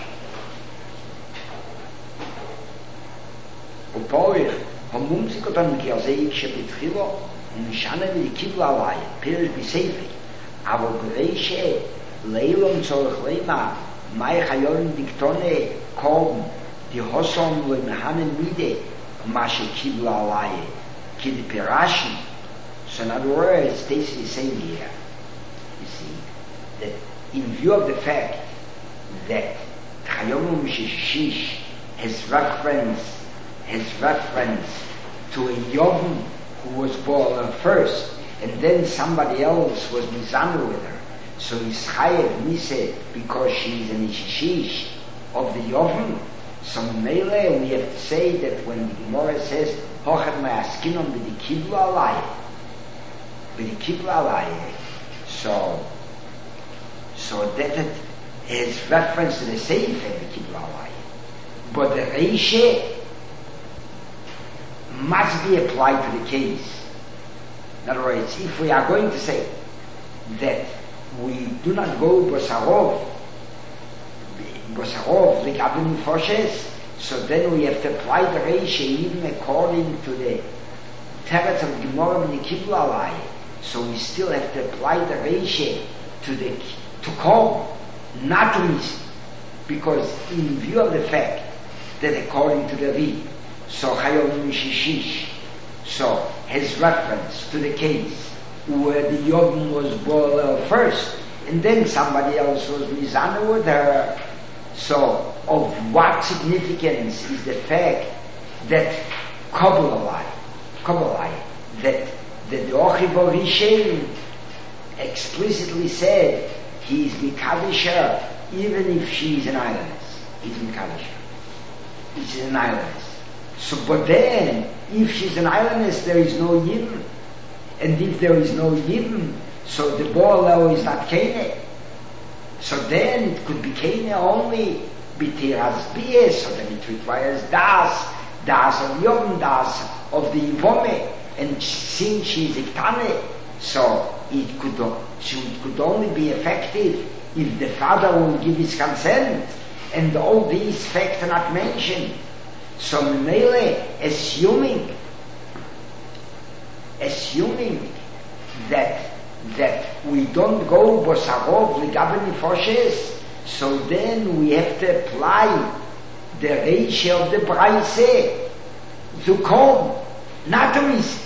Speaker 2: Upoich, Homumzik otan Kiazeik Shebitchilo, Mishana li Kibla Alai, Pirish Bisefi, Avo Bereishe, Leilom Tzorach Leima, Mai Chayon Diktone, Korn, Di Hosom Le Mehanen Mide, Mashe Kibla Alai, Kid Pirashi. So in other words, this is saying here, you see, that in view of the fact that Chayom Mishishish has reference, has reference to a Yom who was born first, and then somebody else was Mizanu with her. So he's Chayev Mise because she's an Ishishish of the Yom. So Mele, we have to say that when the Gemara says, Hochet Ma'askinon b'di Kibla Alai, b'di Kibla Alai, so So that it is reference to the Sefer the Kibla Alai. But the Reishe must be applied to the case. In other words, if we are going to say that we do not go Bosarov, Bosarov, like Abin Foshes, So then we have to apply the Reisha even according to the Teretz of Gemara and the Kibla Alai. So we still have to apply the Reisha to the to Kol, not to Misa. Because in view of the fact that according to the Ri, so Chayom Mishishish, so has reference to the case where the Yom was born first, and then somebody else was Mizana with her. So, of what significance is the fact that Kabbalah, Kabbalah, that, that the Ochiv Rishen explicitly said he is Mikadosh her, even if she is an islandess. He's Mikadosh her. She's an islandess. So, but then, if she's an islandess, there is no Yidden. And if there is no Yidden, so the Boalel is not Kene. So then it could be Kene only B'tiras B'yeh, so then it requires Das, Das of Yom, Das of the Yivome, and since she is Iktane, so it could, so it could only be effective if the father will give his consent, and all these facts are not mentioned. So Mele, assuming, assuming that that we don't go bosarov ligaben nefoshes, so then we have to apply the ratio of the Braise to come, not to miss.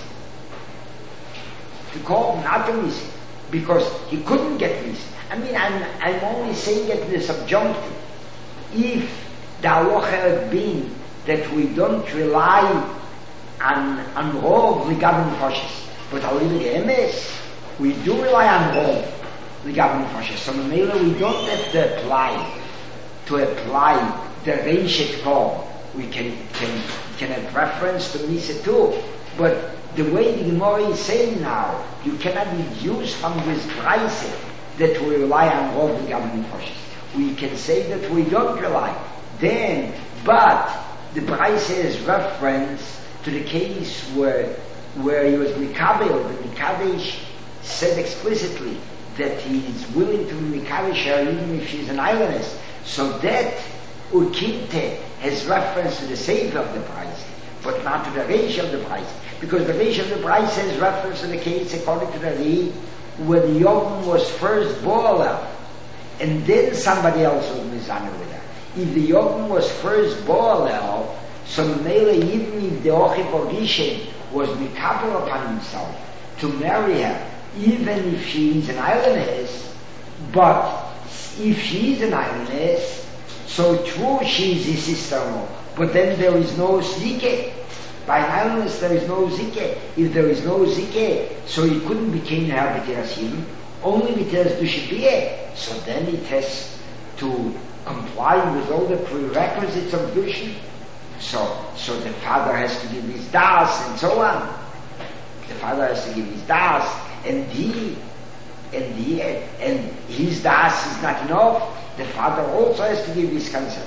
Speaker 2: To come, not to miss. Because he couldn't get missed. I mean, I'm, I'm only saying it in the subjunctive. If the halacha had been that we don't rely on, on rov ligaben nefoshes, but halilu emes, we do rely on rov ligaben nefoshes. So Mamela, we don't have to apply to apply the reishet kol. We can can can have reference to Misa too, but the way the Gemara is saying now, you cannot deduce from this price that we rely on rov ligaben nefoshes. We can say that we don't rely. Then, but the price is reference to the case where where he was mikabel. The mikadesh said explicitly that he is willing to be mikadesh her even if she's an islandess. So that ukinte has reference to the savior of the price, but not to the ratio of the price, because the ratio of the price has reference to the case according to the Ri, where the Yom was first boiler, and then somebody else was mizana with her. If the Yom was first boiler, so Mele, even if the Ochiv Rishen was mikabel upon himself to marry her, even if she is an islandess, but if she is an islandess, so true she is his sister-in-law, but then there is no zike. By an islandess there is no zike. If there is no zike, so he couldn't become her b'tiras him, only b'tiras dushabiyeh. So then it has to comply with all the prerequisites of dushin. So, so the father has to give his das and so on. The father has to give his das, and he, and he, and his das is not enough. The father also has to give his consent.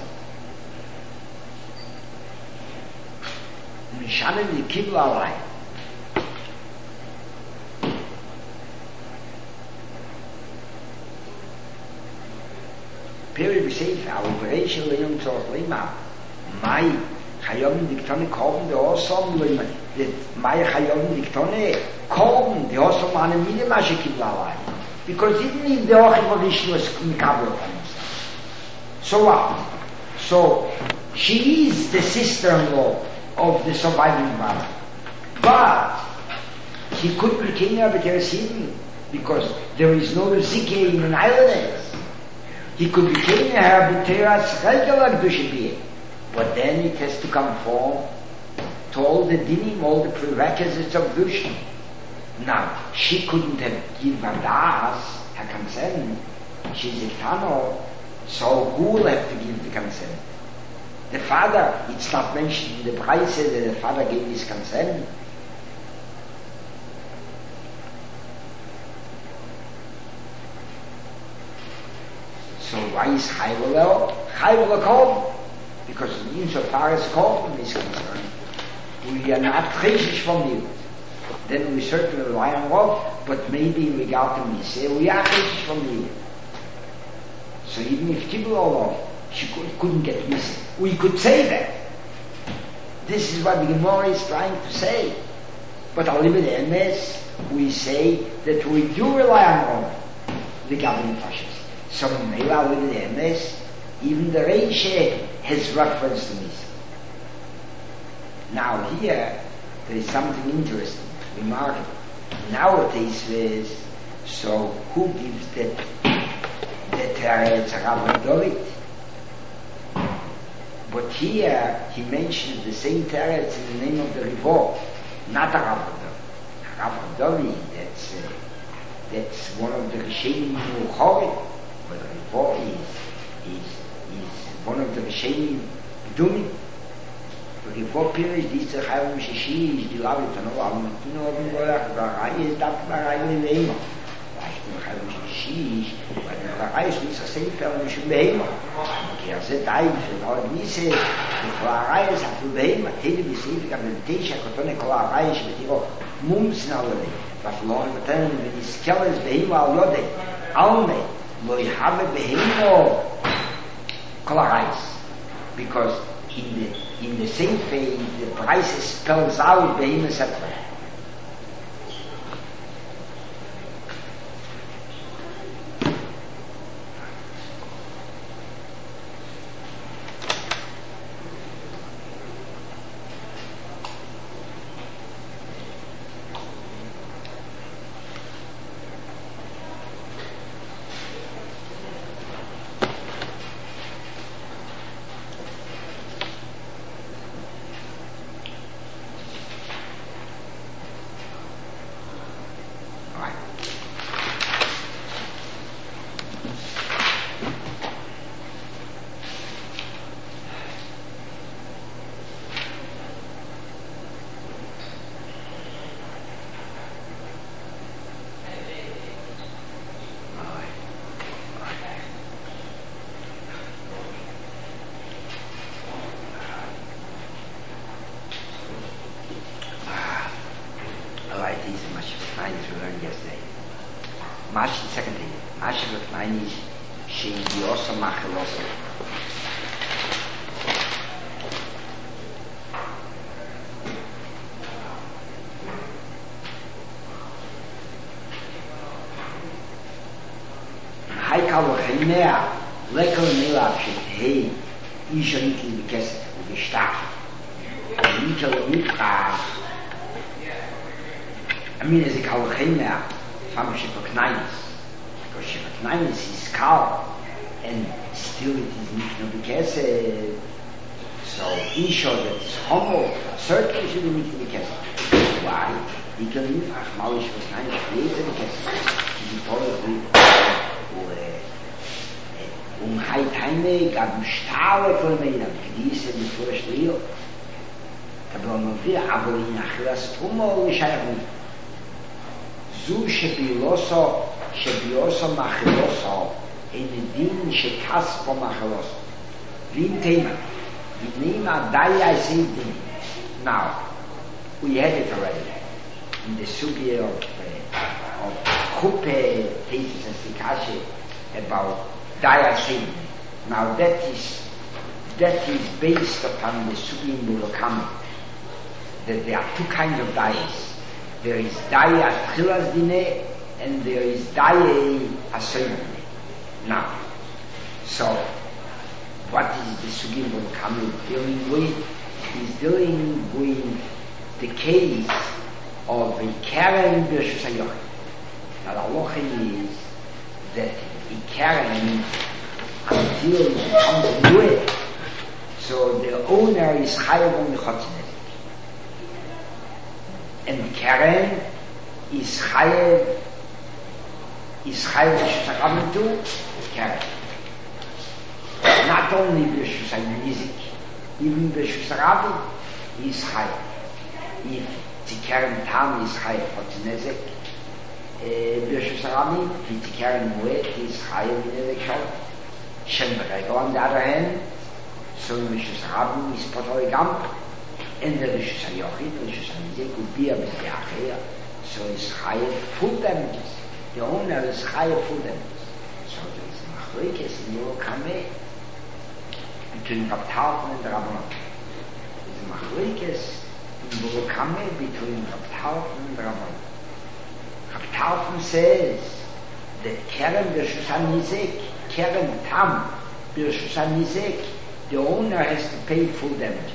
Speaker 2: Mishanim the kibla alai. Period b'seif our operation le'yom tzorach lima. My Chayom diktone kommen the awesome lima. The my Chayom diktone kommen the awesome ane mide mashe kibla alai. Because even if the Ochiv Rishen was mikabel upon himself. So what? So she is the sister-in-law of the surviving brother, but he couldn't become her b'tiras hidden because there is no zike in an islandess. He could become her b'tiras regular dushabiyeh, but then it has to conform to all the dinim, all the prerequisites of dusha. Now she couldn't have given her das, her consent. She's a tano. So who will have to give the consent? The father. It's not mentioned in the price that the father gave his consent. So why is Chayvulel? Chayvulel Korban? Because insofar as Korban is concerned, we are not cheshish from you. Then we certainly rely on Rov, but maybe in regard to Miseh, we are cheshish from you. So even if Kibbutz Olov, she could, couldn't get missing. We could say that. This is what the Gemara is trying to say. But al libed emes, we say that we do rely on Rome, the governing fascists. So maybe al libed emes, even the Reishe has reference to this. Now here, there is something interesting, remarkable. Nowadays is, so who gives that, that Teretz Rav David? But here, he mentions the same Teretz in the name of the Rivo, not a Rav David. Rav David, that's, uh, that's one of the Rishenim Muchorim, but the Rivo is, is, is one of the Rishenim Dumim. Rivo Pirish, this is a Chayim Shishi, is the Lavi Tano, I'm not going to go back, but I is that Barai Leima. I think Chayim Shishi, but the Barai is the same fellow in Shubheima. Because the time, so now we say, the Barai is at Shubheima, Teddy be safe, you can meditate, I could only call Barai, she would go, Mums now, but long, but then when he scales Behima al Yode, Alme, Loi Habe Behima, Barai, because in the in the same phase, the price spells out Behima Sefer. Mash, second thing, Mash of mine is she also machelosa. Haikal Chinea, Lekal Milab Hey, Ishanikli Bekesset, Ubishtach, Nikel Mitra. I mean, as a Kalchinea. From Shepaknainis, because Shepaknainis is Kal, and still it is nicht nur Bekesset. So, Isha that is humble, certainly should be nicht nur Bekesset. Why? Die können nicht ach, Maulisch was nein, später Bekesset. Die tolle um Heit Heime, gab ein Stahle von mir, die ist ja nicht vor der Stil. Da brauchen wir wieder, aber in Achillas Tumor, ich habe nicht. זו שבילוסו, שבילוסו מחלוסו, אין דין שכספו מחלוסו. ואין תימה, ונאמר די עשי דין. Now, we had it already in the subject of, uh, of Kuppe, Tesis and Sikashe, about די עשי דין. Now that is, that is based upon the subject Mulokami, that there are two kinds of dies. There is Daya Tchilas Dine and there is Daya Asoyim Dine. Now, so, what is the Sugim of Kamil dealing with? He's dealing with the case of a Karen B'Reshus HaYochid. Now, the halacha is that a Karen, until it becomes Nueh, so the owner is Chayav on the Chotzineh. And Karen is Chayev, is Chayev B'Reshus HaRabim too, Karen. Not only B'Reshus HaNizik, even B'Reshus HaRabim is Chayev. If the Karen Tam is Chayev Chotzinezek, B'Reshus HaRabim, if the Karen Muet is Chayev B'Nezek Shalom. Shem B'Rego on the other hand, so B'Reshus HaRabim is Potoi Gampa. And the Rishus HaYochid, the Rishus HaNizik would be a B'Zbeachia, so it's Chayev full damages. The owner is Chayev full damages. So there is Machlokes in Yerushalayim between Rav Talton and the Rabbanon. the Machlekes in Bulukame between Rab Talfon and Rabban. Rab Talfon says that Keren B'Reshus HaNizek, Keren Tam B'Reshus HaNizek, the owner has to pay full damages.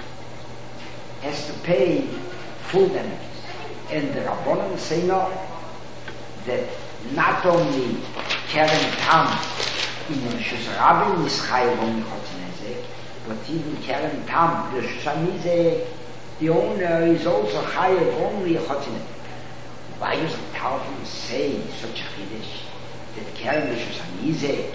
Speaker 2: Has to pay full damages. And the Rabbanon say no, that not only Keren Tam in Reshus Rabin is Chayav only Chotzinezek, but even Keren Tam B'Reshus HaNizek, the owner is also Chayav only Chotzinezek. Why does the Talmud say such a Chiddush that Keren B'Reshus HaNizek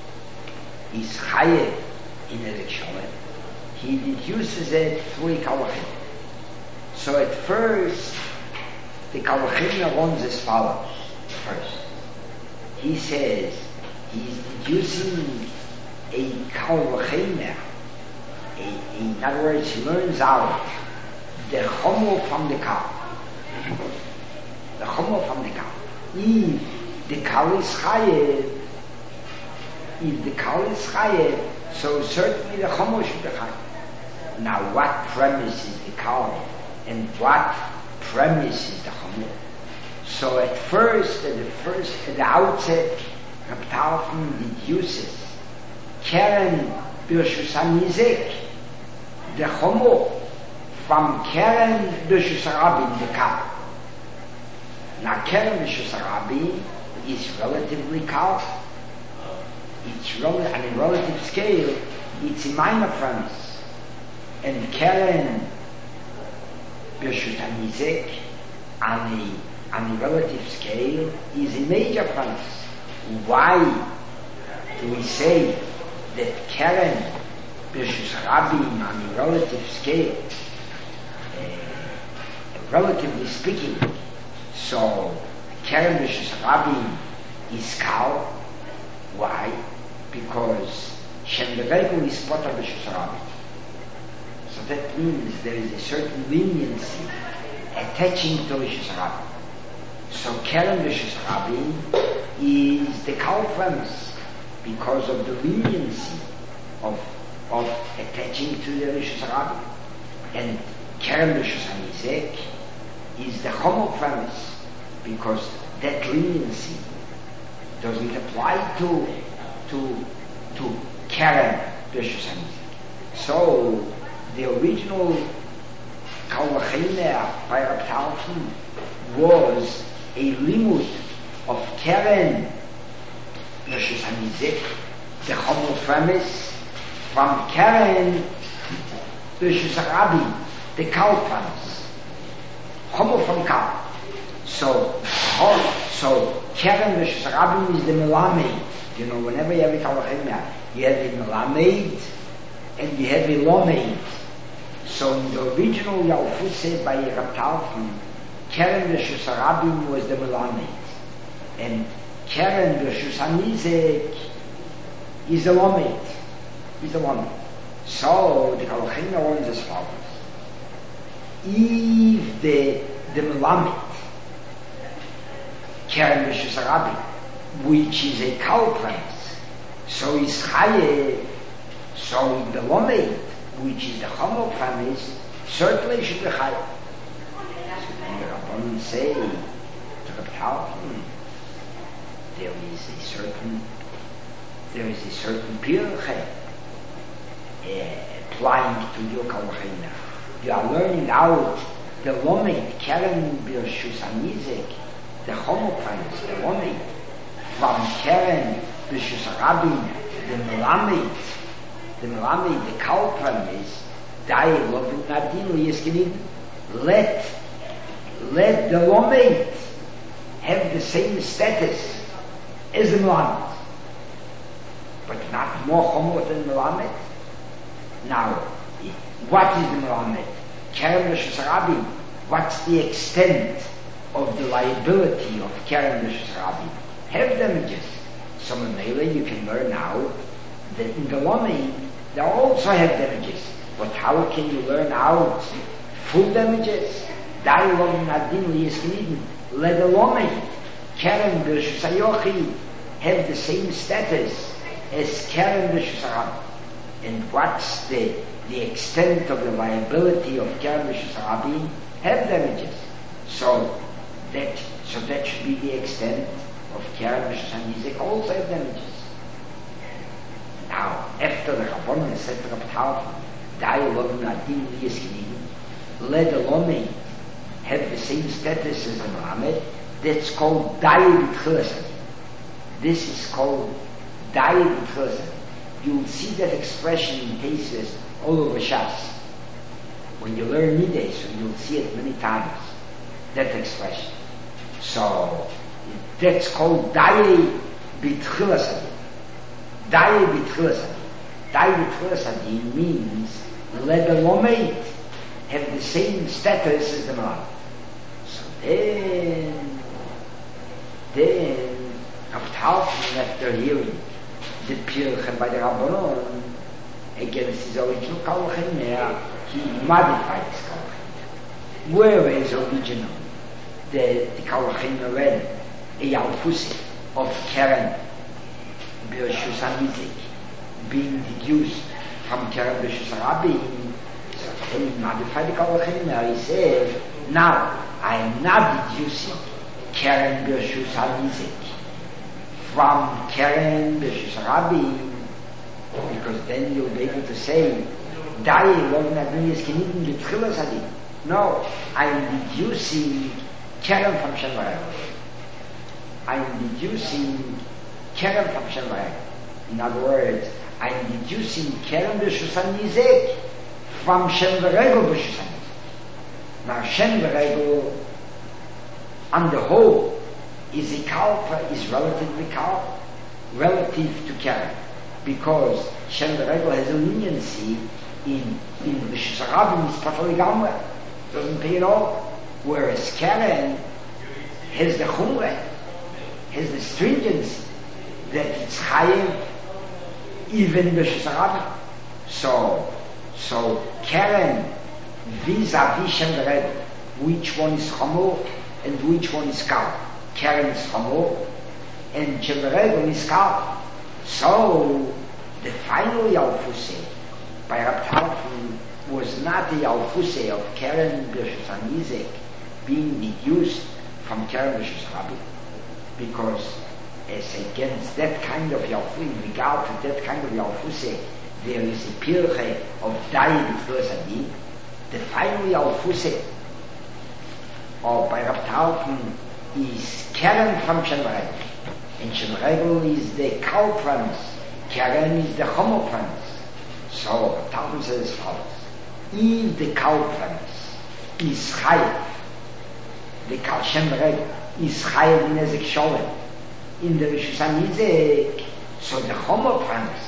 Speaker 2: is Chayav in Erech Sholem? He deduces it through a Kalachim. So at first, the Kalachim runs as follows. First, he says he's deducing a Kalachim. In other words, he learns out the Chomo from the cow. The Chomo from the cow. If the cow is Chayev, if the cow is Chayev, so certainly the Chomo should be Chayev. Now, what premise is the cow, and what premise is the Chomo? So at first, at the first, at the outset, Rab Talfon deduces Keren B'Reshus HaNizek, the Chomo, from Keren B'Reshus HaRabin, the cow. Now, Keren B'Reshus HaRabin is relatively cow. It's rel- on a relative scale, it's a minor premise. And Keren B'Reshus HaNizek, on a, on a relative scale, is a major premise. Why do we say that Keren B'Reshus HaRabin on a relative scale, uh, relatively speaking, so Keren B'Reshus HaRabin is cow? Why? Because Shem B'Regel is Potter B'Reshus HaRabin. So that means there is a certain leniency attaching to Reshus HaRabin. So Keren B'Reshus HaRabin is the cow premise because of the leniency of of attaching to the Reshus HaRabin. And Keren B'Reshus HaNizek is the Chomo premise because that leniency doesn't apply to to to Keren B'Reshus HaNizek. So the original Kalachim by Rab Talfon was a limud of Keren B'Reshus HaNizek, the Chomo premise, from Keren B'Reshus HaRabin, the cow premise. Chomo from cow. So, so Keren B'Reshus HaRabin is the Melamed. You know, whenever you have a Kalachim, you have a Melamed and you have a Lomed. So in the original Yalfut said by Rab Talfon, Keren B'Reshus HaRabin was the Melamed, and Keren B'Reshus HaNizek is the Lomed. Is the Lomed. So the Kalachim runs as follows: if the the Melamed, Keren B'Reshus HaRabin, which is a cow premise, so is Chayev, so in the Lomed, which is the Chomo premise, certainly should be Chayev. So then the Rabbanon say to Rab Talfon, there is a certain, there is a certain pirche uh, applying to your Kalachim. You are learning out the Lomed, Keren B'Reshus HaNizek, the Chomo premise, the Lomed, from Keren B'Reshus HaRabin, the Melamed, the Melamed, the cow premise, let let the Lomed have the same status as the Melamed, but not more Chomo than Melamed. Now, what is the Melamed? Keren B'Reshus HaRabin. What's the extent of the liability of Keren B'Reshus HaRabin? Have damages. So Mamela, you can learn now that in the Lomed they also have damages. But how can you learn out full damages? Let the Lomed, Keren B'Reshus HaYochid, have the same status as Keren B'Reshus HaRabin. And what's the the extent of the liability of Keren B'Shus Rabin have damages. So that so that should be the extent of Keren B'Shus HaNizek also have damages. Now, after the Rabbanon said to Reb Tarfon, dialogue Nadim Yeskinin, let the Lomei have the same status as the Muhammad, that's called Dayid B'Tchilas. This is called Dayid B'Tchilas. You will see that expression in cases all over Shas. When you learn Midas, so you'll see it many times, that expression. So, that's called Dayid B'Tchilas. Dayid B'Tchilas. Dayid B'Tchilas means let the Lomeit have the same status as the Muhammad. So then, then, Reb Tarfon, after hearing the Pirchen by the Rabbanon against his original Kalachin, he modified his Kalachin. Whereas original, the, the Kalachin read a Yalfusi of Keren B'Shus HaNizek being deduced from Keren B'Shus Rabin, so he modified the Kalachin. He said, now I am not deducing Keren B'Shus HaNizek from Keren B'Shus Rabin, because then you'll be able to say, Dayi Log Nagni is Kinidin B'Tchilas Hadin. No, I am deducing Keren from Shem V'Regel. I am deducing Keren from Shem V'Regel. In other words, I am deducing Keren B'Shus HaNizek from Shem V'Regel B'Shus HaNizek. Now Shem V'Regel, on the whole, is a kalpa, is relatively kalpa, relative to Keren, because Shem V'Regel has a leniency in in B'Shus HaRabim is totally gamra, doesn't pay at all, whereas Keren has the chumre, has the stringency that it's chayiv even in B'Shus HaRabim. So so Keren vis-a-vis Shem V'Regel, which one is chamor and which one is kal? Keren is chamor and Shem V'Regel is kal. So the final Yalfuse by Reb Tarfon was not the Yalfuse of Keren B'Shus HaNizek being deduced from Keren B'Shus Rabin, because as against that kind of Yalfuse, in regard to that kind of Yalfuse, there is a pirche of Dayid B'Tchilas Hadin. The final Yalfuse of by Reb Tarfon is Keren from Shem V'Regel, and Shem V'Regel is the kal premise, Keren is the chomo premise. So Reb Tarfon says as follows: if the kal premise is chayiv, the kal Shem V'Regel is chayiv in Nezek Sholem in the B'Shus HaNizek, so the chomo premise,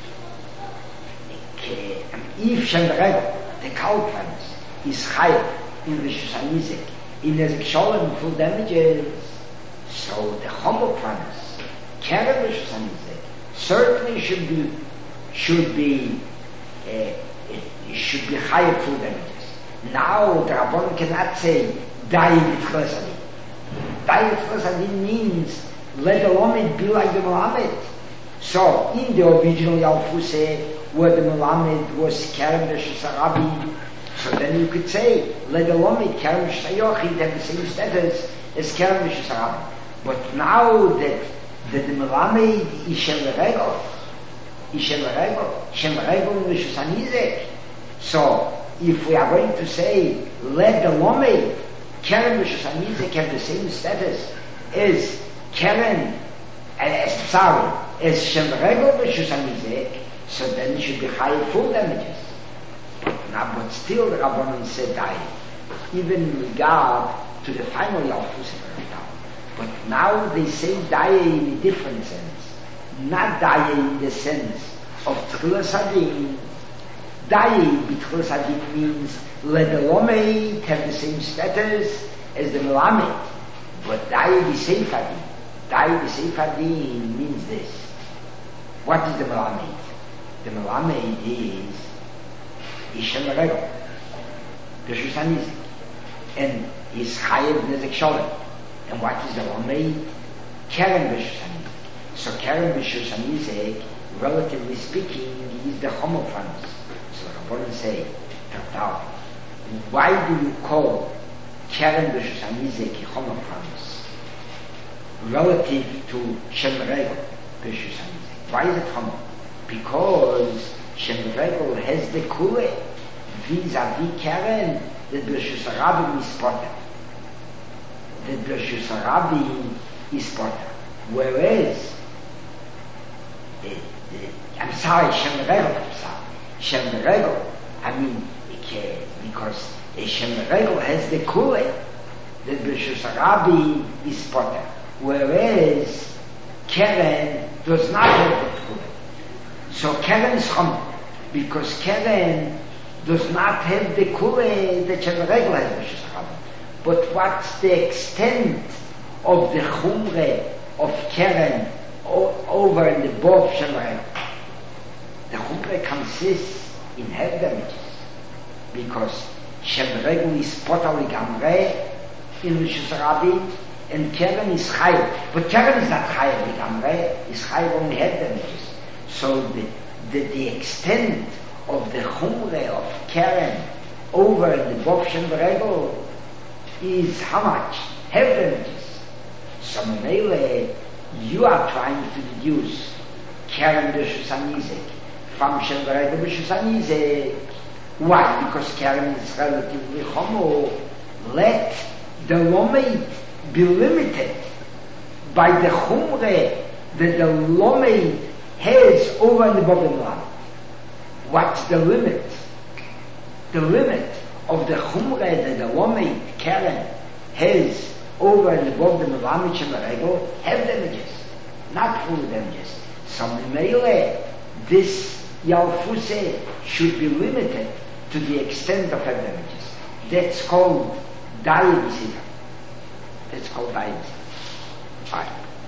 Speaker 2: if Shem V'Regel, the kal premise, is chayiv in the B'Shus HaNizek in Nezek Sholem full damages, so the chomo premise, Keren B'Shus HaNizek, certainly should be should be uh, it, it should be higher full damages. Now the Rabbanon cannot say Dayid B'Tchilas Hadin. Dayid B'Tchilas Hadin means let the Lamed be like the Melamed. So in the original Yalfuse, where the Melamed was Keren B'Shus HaRabin, so then you could say let the Lamed Keren B'Shus HaYochid have the same status as Keren B'Shus HaRabin. But now that that the Melamed is Shem V'Regel, is Shem V'Regel, Shem V'Regel in B'Shus HaNizek. So, if we are going to say, let the Lamed, Keren B'Shus HaNizek have the same status as Keren, as, sorry, as Shem V'Regel B'Shus HaNizek, so then it should be high full damages. But now, but still the Rabbanon said die, even in regard to the final Yalfus. But now they say Daya in a different sense. Not Daya in the sense of Tchilas Hadin. Daya B'Tchilas Hadin means let the Lamed have the same status as the Melamed. But Daya B'Seif Hadin. Daya B'Seif Hadin means this. What is the Melamed? The Melamed is Shem V'Regel, B'Shus HaNizek, and is Chayev Nezek Sholem. And what is the Lamed? Keren B'Shus HaNizek. So Keren B'Shus HaNizek, relatively speaking, is the chomo premise. So Rabbanan say, Tatar, why do you call Keren B'Shus HaNizek Yichom Framis relative to Shem Regel B'Shus HaNizek? Why is it Chom? Because Shem Regel has the Kule vis-a-vis Keren that B'Shus HaRabim is Potter. That B'Shus HaRabim is Potter. Whereas, uh, uh, I'm sorry, Shem Regel, I'm sorry. Shem Regel, I mean, uh, because uh, Shem Regel has the Kule that B'Shus HaRabim is Potter. Whereas, Keren does not have the Kule. So Keren is Chom, because Keren does not have the Kule that Shem Regel has B'Shus HaRabim. But what's the extent of the Chumre of Keren o- over and above Shem Regel? The Chumre consists in head damages, because Shem Regel is potali gamre in B'Shus HaRabim, and Keren is Chayav. But Keren is not Chayav gamre, is Chayav only head damages. So the, the, the extent of the Chumre of Keren over and above Shem Regel is how much? Head damages. So Mele, you are trying to deduce Keren B'Shus HaNizek from Shem Regel B'Shus HaNizek. Why? Because Keren is relatively Chomo. Let the Lomeid be limited by the Chumre that the Lomeid has over and above the Lam. What's the limit? The limit of the Chumre that the Lomeid Keren has over and above the Melamid Shem Regel have damages, not full damages. So Mele, this Yalfuse should be limited to the extent of head damages. That's called Dayabisita. That's called Dayabisita. Fine.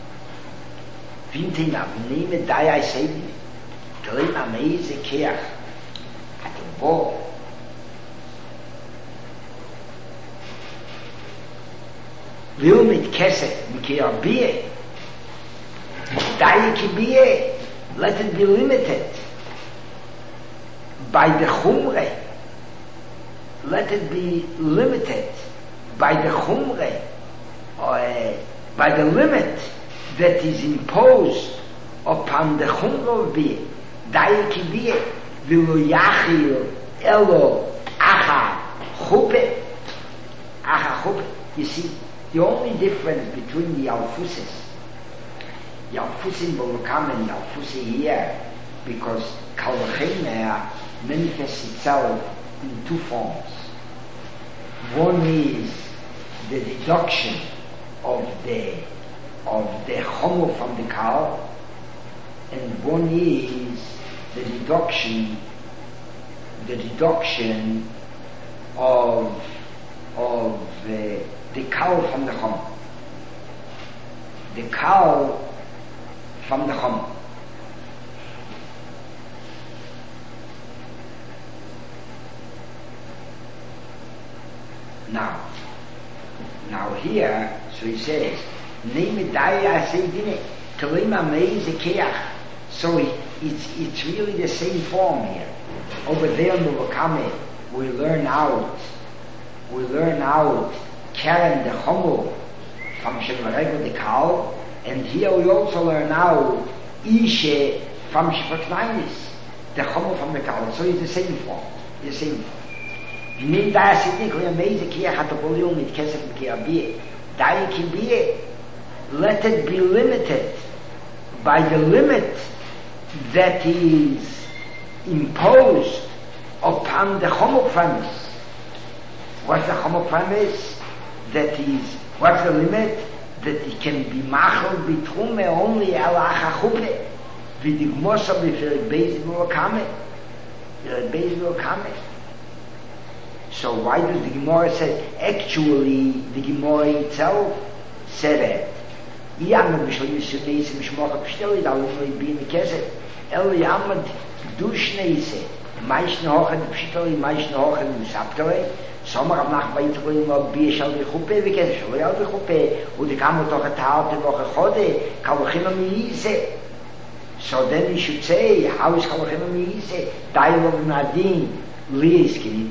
Speaker 2: Vintin avnime Dayai Seidi, Gleim Ameize Keach, at the wall. Will mit Keset, Mikir Bie, Dayaki Bie, let it be limited by the Chumre. Let it be limited by the Chumre, or uh, by the limit that is imposed upon the Chumre of Bie. Dayaki Bie, Vilu Yachil, Elo, Acha, Chupe, Acha Chupe. You see, the only difference between the Alfuses, the Alfusim Bolokam and the Alfusi here, because Kalvachimea manifests itself in two forms. One is the deduction of the of the Chomo from the Kal, and one is the deduction the deduction of of uh, the Kal from the Chomo. The Kal from the Chomo. Now, now here, so he says, Name Daya Seidine, Kalima Meize Keach. So it, it's it's really the same form here. Over there in the Wakame, we learn out, we learn out Keren the Chomo from Shem Regel the Kal, and here we also learn out Ishe from Shepatnainis, the Chomo from the Kal. So it's the same form, the same form. Nim da sidnik le meize ki hat volume mit kesef ki abi dai ki bi, let it be limited by the limit that is imposed upon the Chomo premise. What's the Chomo premise? That is, what's the limit? That it can be machal bitrume only al achachupe v'digmosa b'fer beis v'okame beis v'okame. So why does the Gemara say? Actually, the Gemara itself said it. Yamad b'shal yisudeisim shmocha p'shteli dalum be in the keset. El yamad dushneise meishne hochen p'shteli meishne hochen misaptele. Sommer am nach weitergehen mal bi shal b'chupe v'keset shal yal b'chupe. Und die kamen doch a taute woche chode kavachim amiise. So then we should say, how is Kalachim Meise? Dialogue Nadin, Lies Kirin.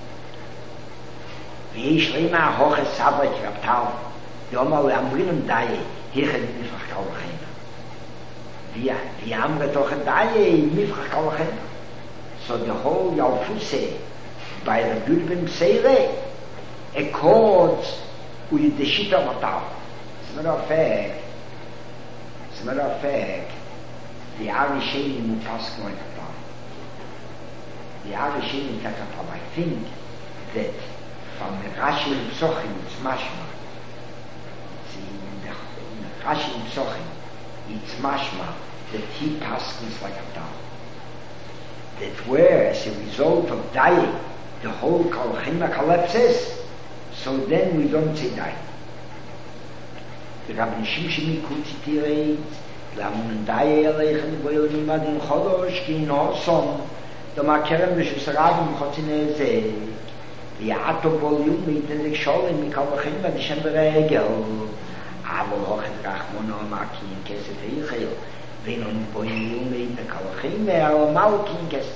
Speaker 2: V'yesh Lema Hoches Sabbat Raptal. Yomal Amrinim Daye, Hechet Mifrach Kalachim. Wir haben doch ein Daye in Mifrach Kalachim. So the whole Yalfuse, by the Gulbim Seire, accords with the Shita Matal. As a matter of fact, as a matter of fact, the Arishayim in Mupasko and Katal. The Arishayim in Katal, I think that from the Rashi and Psochim, it's mashma. See, in the, in the Rashi and Psochim, it's mashma that he paskins like a dam. That where, as a result of dying, the whole Kalachima collapses, so then we don't say dying. The Rabbi Shimshimi Kutzitirates, Lamun Daye Aleichem Goyel Nimadin Chodosh, Ki Nosom, the Makerem B'Shusarabim Chotzine Zeh, the Ato Volume, Miten Dik Sholem, Mi Kalachima, the Shemberegel, Avol Hochet Rachmono Maki, in Keset Eichel, Venon Boyum, Miten the Kalachim, Ve'al Malki, in Keset.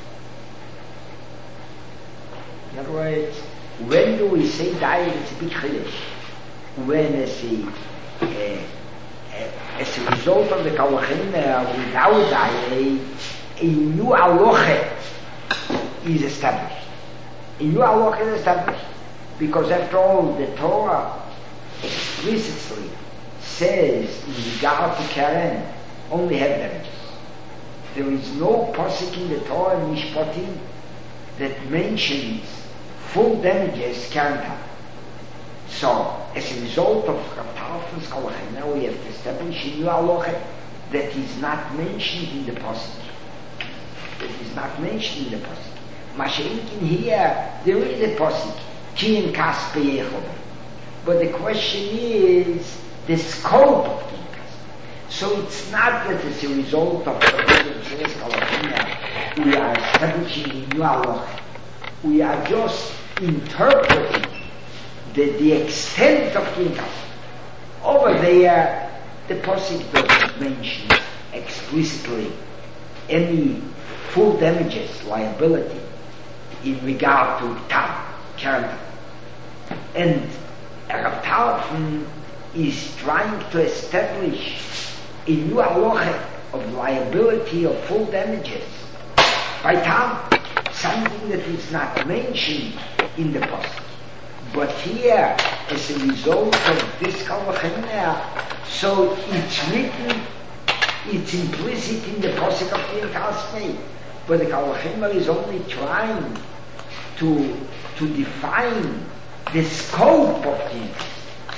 Speaker 2: In other words, when do we say dying, it's a big chiddush. When as a, uh, uh, as a result of the Kalachim, uh, without dying, a new aloche is established. A new aloche is established. Because after all, the Torah explicitly says in regard to Karen, only have damages. There is no pasuk in the Torah in Mishpatim that mentions full damages can't happen. So, as a result of Raptalfen's Kalachim, now we have to establish a new halacha that is not mentioned in the pasuk. That is not mentioned in the pasuk. Masha'inkin here, there is a pasuk, Ki en kas b'yechov. But the question is the scope of Ki en kas. So it's not that as a result of the Kalachim, we are establishing a new halacha. We are just interpreting the, the extent of Ki en kas. Over there, the pasuk doesn't mention explicitly any full damages liability in regard to tam, character. And Rav Tarfon is trying to establish a new halacha of liability of full damages by tam, something that is not mentioned in the pasuk. But here, as a result of this Kalachim, so it's written, it's implicit in the pasuk of Ki en kas. But the Kalachim is only trying to to define the scope of Ki en kas.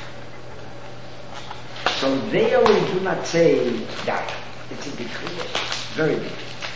Speaker 2: So there we do not say that. It's a big clear, very big.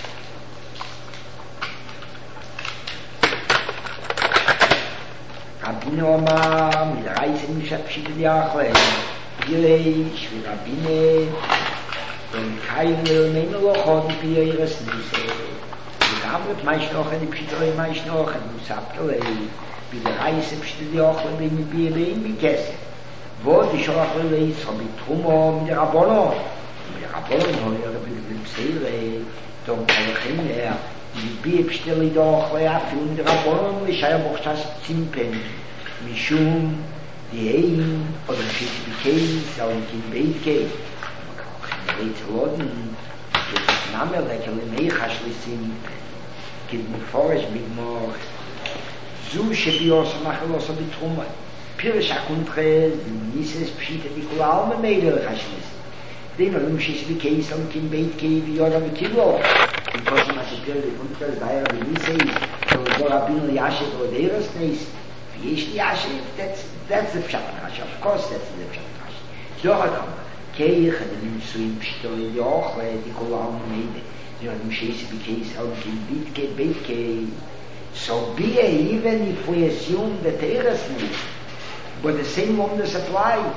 Speaker 2: Rabbinu Omar, mit Reisen Mishapshit Yachle, Gileish, Rabbine, und kein Meino Lochot, wie er ihres Nisse. Und Amret meist noch, und die Pschitroi meist noch, und du Sabtelei, wie der Reisen Mishapshit Yachle, bin mit Bier, bin mit Kesse. Wo die Schorachle leist, von mit Trumo, mit der Rabbonon. Mit der Rabbonon, oder mit dem Seele, doch Kalachim her, die Bibstelle doch, ja, für der Rabbonon, ich habe auch das Zimpen, Mishum, die Ein, oder die Bekeis, auch in Kind Beitke, aber auch in Beitloden, das Name, like a Mechash Lissim, geht mir vor, ich bin noch, so, Shebios, Machelos, und die Trumme, Pirish Akuntre, die Nises, Pshita, die Kulaume, Meidel, Chashlis, den Olympisch Bekeis, und Kind Beitke, wie Yoda, mit Kilo, because I'm a girl, the Kuntra, the Bayer, the Nises, so the Rabbinu Yashet, or the Erasnes, Yesh Yashet, that's, that's the Pshat Rashi, of course that's the Pshat Rashi. Zohar Keich, and the Nimsuim, Pshitol, Yoch, the Kolam, Meide, the Olympisch Bekeis, and Kind Beitke, Beitke. So be it, even if we assume that the Erasnes, but the same wonders applies.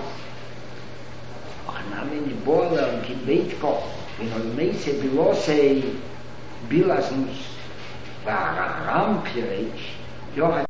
Speaker 2: Achnam in Boiler, and Kind Beitko, in Olmeise, Bilose, Bilasmus, Varam Pirech, Yoch,